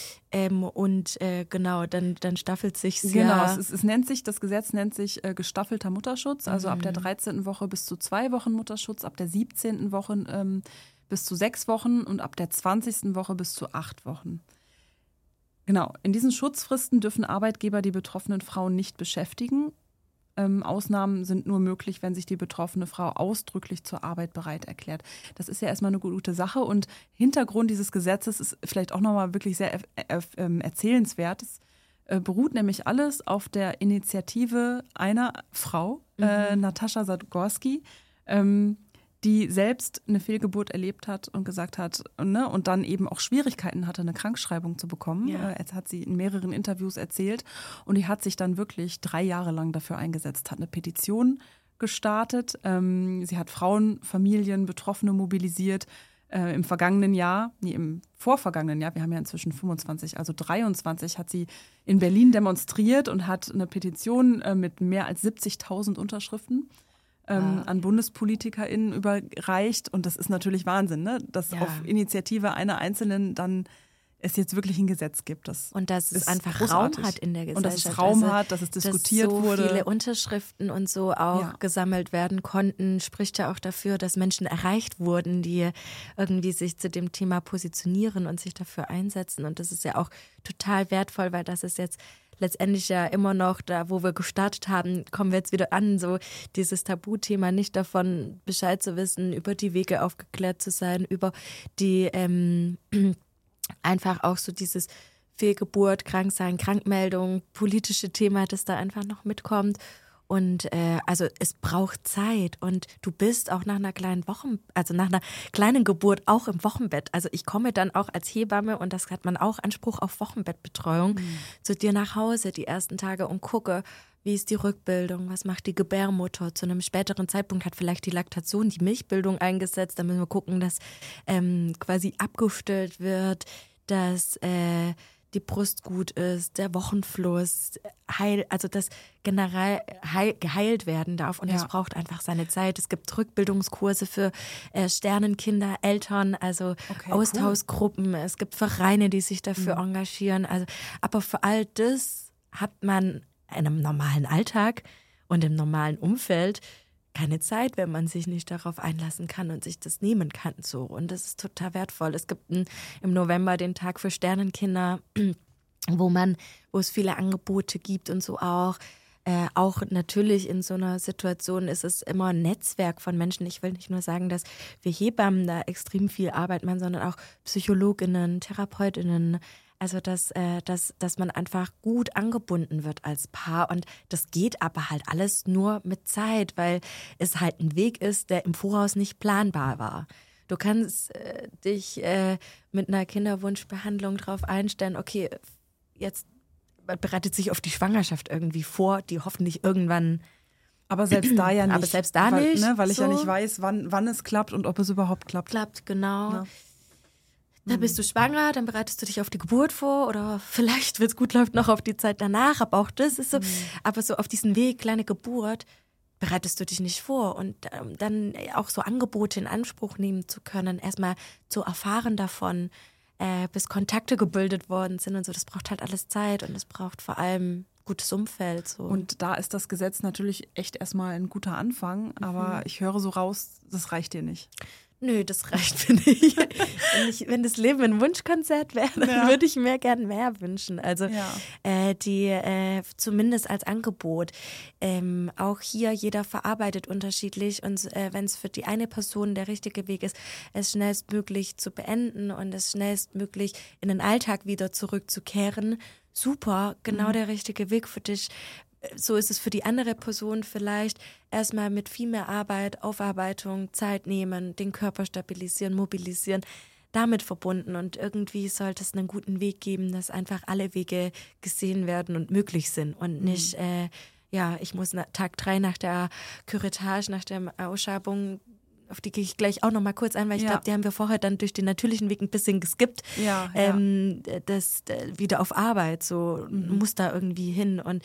Genau, dann staffelt sich es ja. Genau, das Gesetz nennt sich gestaffelter Mutterschutz, also ab der 13. Woche bis zu 2 Wochen Mutterschutz, ab der 17. Woche bis zu 6 Wochen und ab der 20. Woche bis zu 8 Wochen. Genau, in diesen Schutzfristen dürfen Arbeitgeber die betroffenen Frauen nicht beschäftigen. Ausnahmen sind nur möglich, wenn sich die betroffene Frau ausdrücklich zur Arbeit bereit erklärt. Das ist ja erstmal eine gute Sache und Hintergrund dieses Gesetzes ist vielleicht auch nochmal wirklich sehr erzählenswert. Es beruht nämlich alles auf der Initiative einer Frau, Natascha Zagorski, die selbst eine Fehlgeburt erlebt hat und gesagt hat, ne, und dann eben auch Schwierigkeiten hatte, eine Krankschreibung zu bekommen. Ja. Jetzt hat sie in mehreren Interviews erzählt und die hat sich dann wirklich 3 Jahre lang dafür eingesetzt, hat eine Petition gestartet. Sie hat Frauen, Familien, Betroffene mobilisiert. Im vorvergangenen Jahr, wir haben ja inzwischen 25, also 23, hat sie in Berlin demonstriert und hat eine Petition mit mehr als 70.000 Unterschriften an BundespolitikerInnen überreicht. Und das ist natürlich Wahnsinn, ne? Dass auf Initiative einer Einzelnen dann es jetzt wirklich ein Gesetz gibt. Und dass es einfach großartig. Raum hat in der Gesellschaft. Und dass es Raum hat, dass es diskutiert wurde. Dass so viele Unterschriften und so auch gesammelt werden konnten, spricht ja auch dafür, dass Menschen erreicht wurden, die irgendwie sich zu dem Thema positionieren und sich dafür einsetzen. Und das ist ja auch total wertvoll, weil das ist jetzt letztendlich ja immer noch da, wo wir gestartet haben, kommen wir jetzt wieder an, so dieses Tabuthema, nicht davon Bescheid zu wissen, über die Wege aufgeklärt zu sein, über die einfach auch so dieses Fehlgeburt, Kranksein, Krankmeldung, politische Thema, das da einfach noch mitkommt. Und also es braucht Zeit und du bist auch nach einer kleinen Geburt auch im Wochenbett. Also ich komme dann auch als Hebamme und das hat man auch Anspruch auf Wochenbettbetreuung zu dir nach Hause die ersten Tage und gucke, wie ist die Rückbildung, was macht die Gebärmutter. Zu einem späteren Zeitpunkt hat vielleicht die Laktation, die Milchbildung eingesetzt. Da müssen wir gucken, dass quasi abgestillt wird, dass die Brust gut ist, der Wochenfluss, also das generell geheilt werden darf. Und das braucht einfach seine Zeit. Es gibt Rückbildungskurse für Sternenkinder, Eltern, also Austauschgruppen. Cool. Es gibt Vereine, die sich dafür engagieren. Also, aber für all das hat man in einem normalen Alltag und im normalen Umfeld keine Zeit, wenn man sich nicht darauf einlassen kann und sich das nehmen kann. So. Und das ist total wertvoll. Es gibt im November den Tag für Sternenkinder, wo es viele Angebote gibt und so auch. Auch natürlich in so einer Situation ist es immer ein Netzwerk von Menschen. Ich will nicht nur sagen, dass wir Hebammen da extrem viel Arbeit machen, sondern auch PsychologInnen, TherapeutInnen. Also, dass man einfach gut angebunden wird als Paar. Und das geht aber halt alles nur mit Zeit, weil es halt ein Weg ist, der im Voraus nicht planbar war. Du kannst dich mit einer Kinderwunschbehandlung drauf einstellen, okay, jetzt bereitet sich auf die Schwangerschaft irgendwie vor, die hoffentlich irgendwann. Aber selbst da ja nicht. Aber selbst da nicht. Weil ich ja nicht weiß, wann es klappt und ob es überhaupt klappt. Klappt, genau. Ja. Da bist du schwanger, dann bereitest du dich auf die Geburt vor oder vielleicht, wenn es gut läuft, noch auf die Zeit danach. Aber auch das ist so. Aber so auf diesen Weg, kleine Geburt, bereitest du dich nicht vor. Und dann auch so Angebote in Anspruch nehmen zu können, erstmal zu erfahren davon, bis Kontakte gebildet worden sind und so. Das braucht halt alles Zeit und es braucht vor allem gutes Umfeld. So. Und da ist das Gesetz natürlich echt erstmal ein guter Anfang. Aber ich höre so raus, das reicht dir nicht. Nö, das reicht mir nicht. Wenn das Leben ein Wunschkonzert wäre, dann würde ich mir gern mehr wünschen. Also zumindest als Angebot. Auch hier, jeder verarbeitet unterschiedlich und wenn es für die eine Person der richtige Weg ist, es schnellstmöglich zu beenden und es schnellstmöglich in den Alltag wieder zurückzukehren, super, genau der richtige Weg für dich. So ist es für die andere Person vielleicht erstmal mit viel mehr Arbeit, Aufarbeitung, Zeit nehmen, den Körper stabilisieren, mobilisieren, damit verbunden. Und irgendwie sollte es einen guten Weg geben, dass einfach alle Wege gesehen werden und möglich sind und nicht, ich muss Tag 3 nach der Curettage, nach der Ausschabung, auf die gehe ich gleich auch noch mal kurz ein, weil ich glaube, die haben wir vorher dann durch den natürlichen Weg ein bisschen geskippt. Das wieder auf Arbeit, so muss da irgendwie hin. Und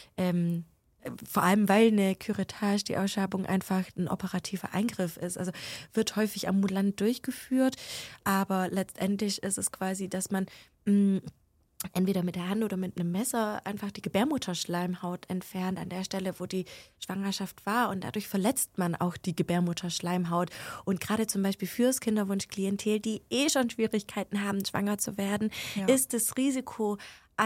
vor allem, weil eine Curettage, die Ausschabung, einfach ein operativer Eingriff ist. Also wird häufig ambulant durchgeführt, aber letztendlich ist es quasi, dass man entweder mit der Hand oder mit einem Messer einfach die Gebärmutterschleimhaut entfernt an der Stelle, wo die Schwangerschaft war. Und dadurch verletzt man auch die Gebärmutterschleimhaut. Und gerade zum Beispiel fürs Kinderwunschklientel, die schon Schwierigkeiten haben, schwanger zu werden, ist das Risiko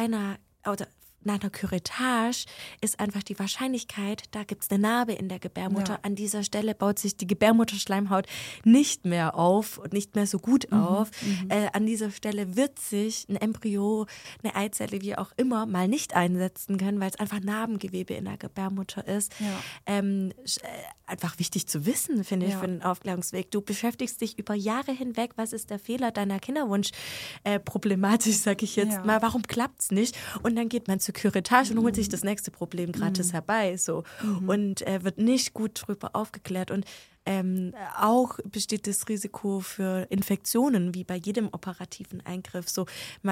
nach einer Curettage ist einfach die Wahrscheinlichkeit, da gibt es eine Narbe in der Gebärmutter. Ja. An dieser Stelle baut sich die Gebärmutterschleimhaut nicht mehr auf und nicht mehr so gut auf. An dieser Stelle wird sich ein Embryo, eine Eizelle, wie auch immer, mal nicht einsetzen können, weil es einfach Narbengewebe in der Gebärmutter ist. Ja. Einfach wichtig zu wissen, finde ich, für den Aufklärungsweg. Du beschäftigst dich über Jahre hinweg, was ist der Fehler deiner Kinderwunsch-Problematik, sage ich jetzt mal. Warum klappt es nicht? Und dann geht man zur Curettage und holt sich das nächste Problem gratis herbei. So. Und wird nicht gut drüber aufgeklärt. Und auch besteht das Risiko für Infektionen, wie bei jedem operativen Eingriff. So,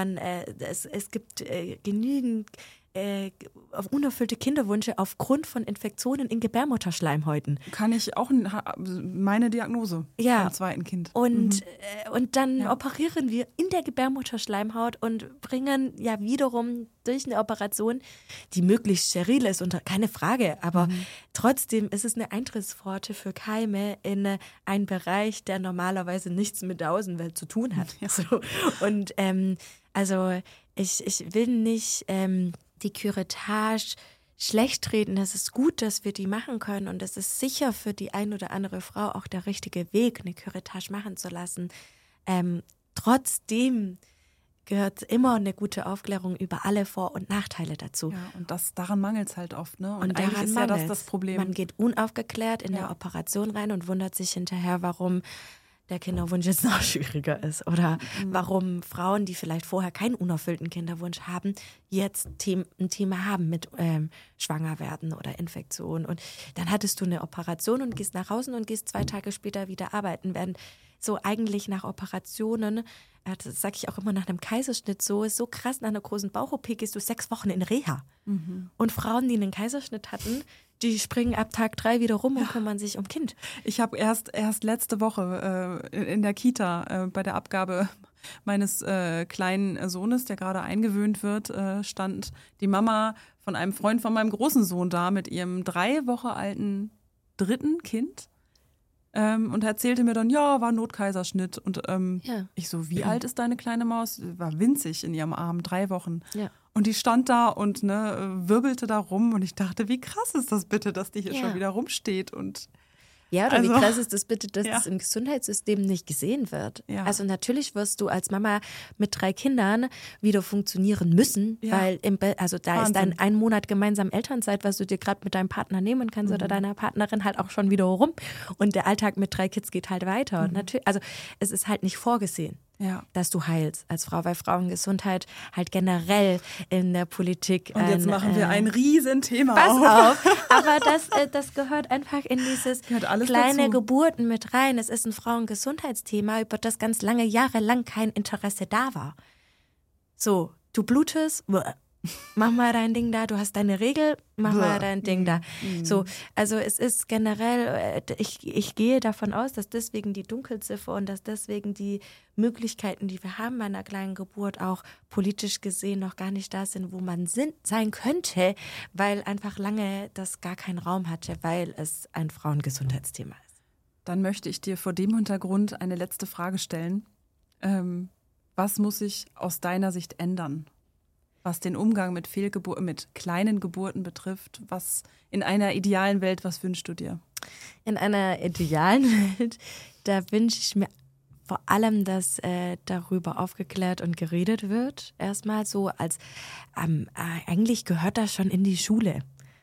es gibt genügend unerfüllte Kinderwünsche aufgrund von Infektionen in Gebärmutterschleimhäuten. Kann ich auch meine Diagnose beim zweiten Kind. Und dann operieren wir in der Gebärmutterschleimhaut und bringen ja wiederum durch eine Operation, die möglichst steril ist, und keine Frage, aber trotzdem ist es eine Eintrittspforte für Keime in einen Bereich, der normalerweise nichts mit der Außenwelt zu tun hat. Ja. So. Und also ich will nicht die Curettage schlecht reden. Es ist gut, dass wir die machen können, und es ist sicher für die ein oder andere Frau auch der richtige Weg, eine Curettage machen zu lassen. Trotzdem gehört immer eine gute Aufklärung über alle Vor- und Nachteile dazu. Ja, und daran mangelt es halt oft, ne? Und eigentlich ist ja das Problem. Man geht unaufgeklärt in der Operation rein und wundert sich hinterher, warum der Kinderwunsch jetzt noch schwieriger ist oder warum Frauen, die vielleicht vorher keinen unerfüllten Kinderwunsch haben, jetzt ein Thema haben mit Schwangerwerden oder Infektion. Und dann hattest du eine Operation und gehst nach Hause und gehst 2 Tage später wieder arbeiten. Während so eigentlich nach Operationen, das sage ich auch immer nach einem Kaiserschnitt so, ist so krass, nach einer großen Bauch-OP gehst du 6 Wochen in Reha. Und Frauen, die einen Kaiserschnitt hatten, die springen ab Tag 3 wieder rum und kümmern sich um Kind. Ich habe erst letzte Woche in der Kita bei der Abgabe meines kleinen Sohnes, der gerade eingewöhnt wird, stand die Mama von einem Freund von meinem großen Sohn da mit ihrem 3 Wochen alten 3. Kind und erzählte mir dann, ja, war Notkaiserschnitt. Und ich so, wie alt ist deine kleine Maus? War winzig in ihrem Arm, 3 Wochen. Ja. Und die stand da und wirbelte da rum und ich dachte, wie krass ist das bitte, dass die hier schon wieder rumsteht und ja, oder wie krass ist das bitte, dass das im Gesundheitssystem nicht gesehen wird? Ja. Also natürlich wirst du als Mama mit 3 Kindern wieder funktionieren müssen, weil da ist dein 1 Monat gemeinsam Elternzeit, was du dir gerade mit deinem Partner nehmen kannst oder deiner Partnerin halt auch schon wieder rum. Und der Alltag mit 3 Kids geht halt weiter. Natürlich, also es ist halt nicht vorgesehen. Dass du heilst als Frau, weil Frauengesundheit halt generell in der Politik. Und jetzt machen wir ein Riesenthema auf. Aber das gehört einfach in dieses kleine dazu. Geburten mit rein. Es ist ein Frauengesundheitsthema, über das ganz lange Jahre lang kein Interesse da war. So, du blutest, mach mal dein Ding da, du hast deine Regel, mach mal dein Ding da. So, also es ist generell, ich gehe davon aus, dass deswegen die Dunkelziffer und dass deswegen die Möglichkeiten, die wir haben bei einer kleinen Geburt, auch politisch gesehen noch gar nicht da sind, wo man sein könnte, weil einfach lange das gar keinen Raum hatte, weil es ein Frauengesundheitsthema ist. Dann möchte ich dir vor dem Hintergrund eine letzte Frage stellen. Was muss sich aus deiner Sicht ändern? Was den Umgang mit mit kleinen Geburten betrifft, was in einer idealen Welt, was wünschst du dir? In einer idealen Welt, da wünsche ich mir vor allem, dass darüber aufgeklärt und geredet wird. Erstmal so als, eigentlich gehört das schon in die Schule.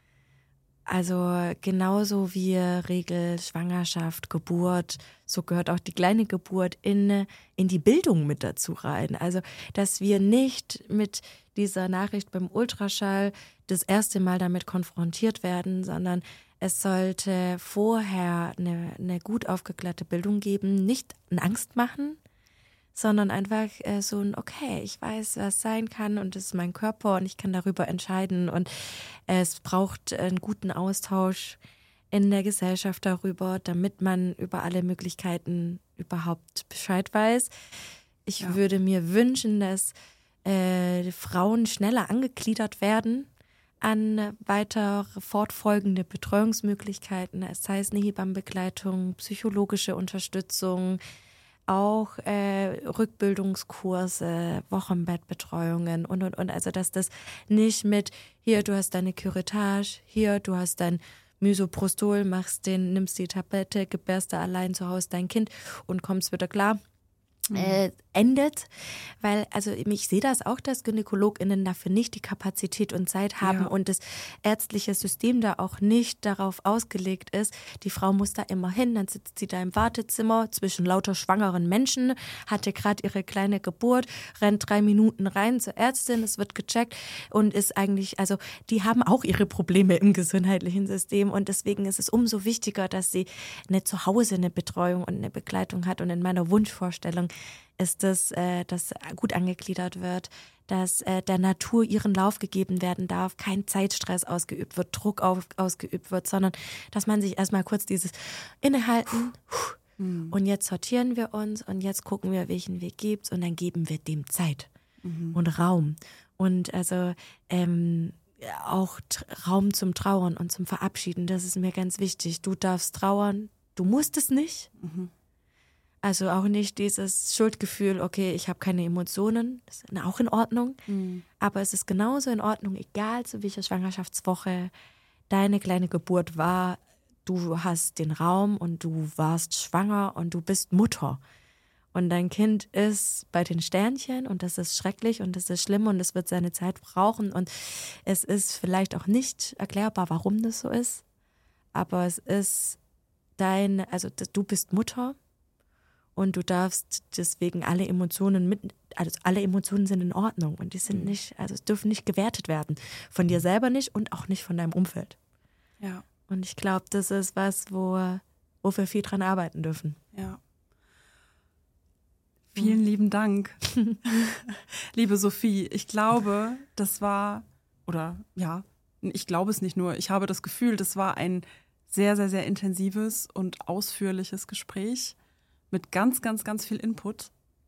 Also genauso wie Regel, Schwangerschaft, Geburt, so gehört auch die kleine Geburt in die Bildung mit dazu rein. Also dass wir nicht mit dieser Nachricht beim Ultraschall das erste Mal damit konfrontiert werden, sondern es sollte vorher eine gut aufgeklärte Bildung geben, nicht eine Angst machen, sondern einfach so ein, okay, ich weiß, was sein kann und das ist mein Körper und ich kann darüber entscheiden und es braucht einen guten Austausch in der Gesellschaft darüber, damit man über alle Möglichkeiten überhaupt Bescheid weiß. Ich würde mir wünschen, dass Frauen schneller angegliedert werden an weitere fortfolgende Betreuungsmöglichkeiten, sei es eine Hebammenbegleitung, psychologische Unterstützung, auch Rückbildungskurse, Wochenbettbetreuungen und. Also dass das nicht mit, hier, du hast deine Curettage, hier, du hast dein Misoprostol, nimmst die Tablette, gebärst da allein zu Hause dein Kind und kommst wieder klar. Endet, weil also ich sehe das auch, dass GynäkologInnen dafür nicht die Kapazität und Zeit haben und das ärztliche System da auch nicht darauf ausgelegt ist. Die Frau muss da immer hin, dann sitzt sie da im Wartezimmer zwischen lauter schwangeren Menschen, hatte gerade ihre kleine Geburt, rennt 3 Minuten rein zur Ärztin, es wird gecheckt und ist eigentlich, also die haben auch ihre Probleme im gesundheitlichen System und deswegen ist es umso wichtiger, dass sie zu Hause eine Betreuung und eine Begleitung hat und in meiner Wunschvorstellung ist es, dass gut angegliedert wird, dass der Natur ihren Lauf gegeben werden darf, kein Zeitstress ausgeübt wird, Druck ausgeübt wird, sondern dass man sich erstmal kurz dieses Innehalten und jetzt sortieren wir uns und jetzt gucken wir, welchen Weg gibt's und dann geben wir dem Zeit und Raum und also auch Raum zum Trauern und zum Verabschieden, das ist mir ganz wichtig. Du darfst trauern, du musst es nicht. Also auch nicht dieses Schuldgefühl, okay, ich habe keine Emotionen, das ist auch in Ordnung. Aber es ist genauso in Ordnung, egal zu welcher Schwangerschaftswoche deine kleine Geburt war, du hast den Raum und du warst schwanger und du bist Mutter. Und dein Kind ist bei den Sternchen und das ist schrecklich und das ist schlimm und es wird seine Zeit brauchen. Und es ist vielleicht auch nicht erklärbar, warum das so ist. Aber es ist du bist Mutter. und du darfst deswegen alle Emotionen sind in Ordnung und die sind nicht, also es dürfen nicht gewertet werden. Von dir selber nicht und auch nicht von deinem Umfeld. Ja. Und ich glaube, das ist was, wo wir viel dran arbeiten dürfen. Ja. Vielen lieben Dank, liebe Sophie. Ich glaube, ich glaube es nicht nur, ich habe das Gefühl, das war ein sehr, sehr, sehr intensives und ausführliches Gespräch mit ganz, ganz, ganz viel Input.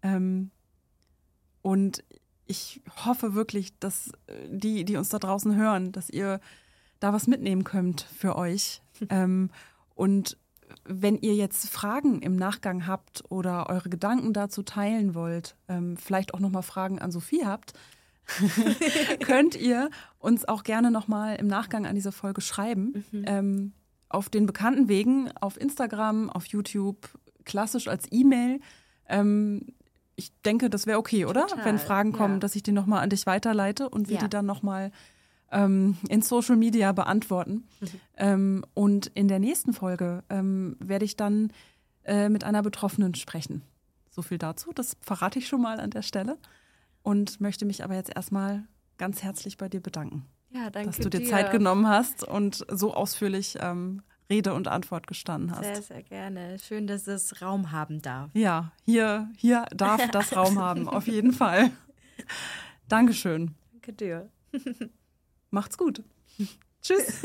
Und ich hoffe wirklich, dass die uns da draußen hören, dass ihr da was mitnehmen könnt für euch. Und wenn ihr jetzt Fragen im Nachgang habt oder eure Gedanken dazu teilen wollt, vielleicht auch nochmal Fragen an Sophie habt, könnt ihr uns auch gerne nochmal im Nachgang an diese Folge schreiben. Auf den bekannten Wegen, auf Instagram, auf YouTube, klassisch als E-Mail. Ich denke, das wäre okay, oder? Total, wenn Fragen kommen, dass ich die nochmal an dich weiterleite und wir die dann nochmal in Social Media beantworten. Und in der nächsten Folge werde ich dann mit einer Betroffenen sprechen. So viel dazu, das verrate ich schon mal an der Stelle und möchte mich aber jetzt erstmal ganz herzlich bei dir bedanken. Ja, danke dass du dir Zeit genommen hast und so ausführlich Rede und Antwort gestanden hast. Sehr, sehr gerne. Schön, dass es Raum haben darf. Ja, hier darf das Raum haben, auf jeden Fall. Dankeschön. Danke dir. Macht's gut. Tschüss.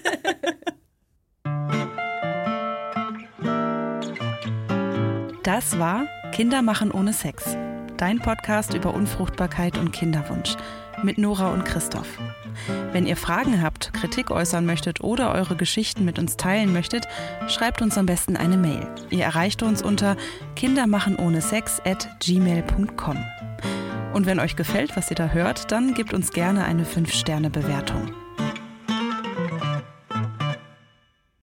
Das war Kinder machen ohne Sex. Dein Podcast über Unfruchtbarkeit und Kinderwunsch mit Nora und Christoph. Wenn ihr Fragen habt, Kritik äußern möchtet oder eure Geschichten mit uns teilen möchtet, schreibt uns am besten eine Mail. Ihr erreicht uns unter kindermachenohnesex@gmail.com. Und wenn euch gefällt, was ihr da hört, dann gebt uns gerne eine 5-Sterne-Bewertung.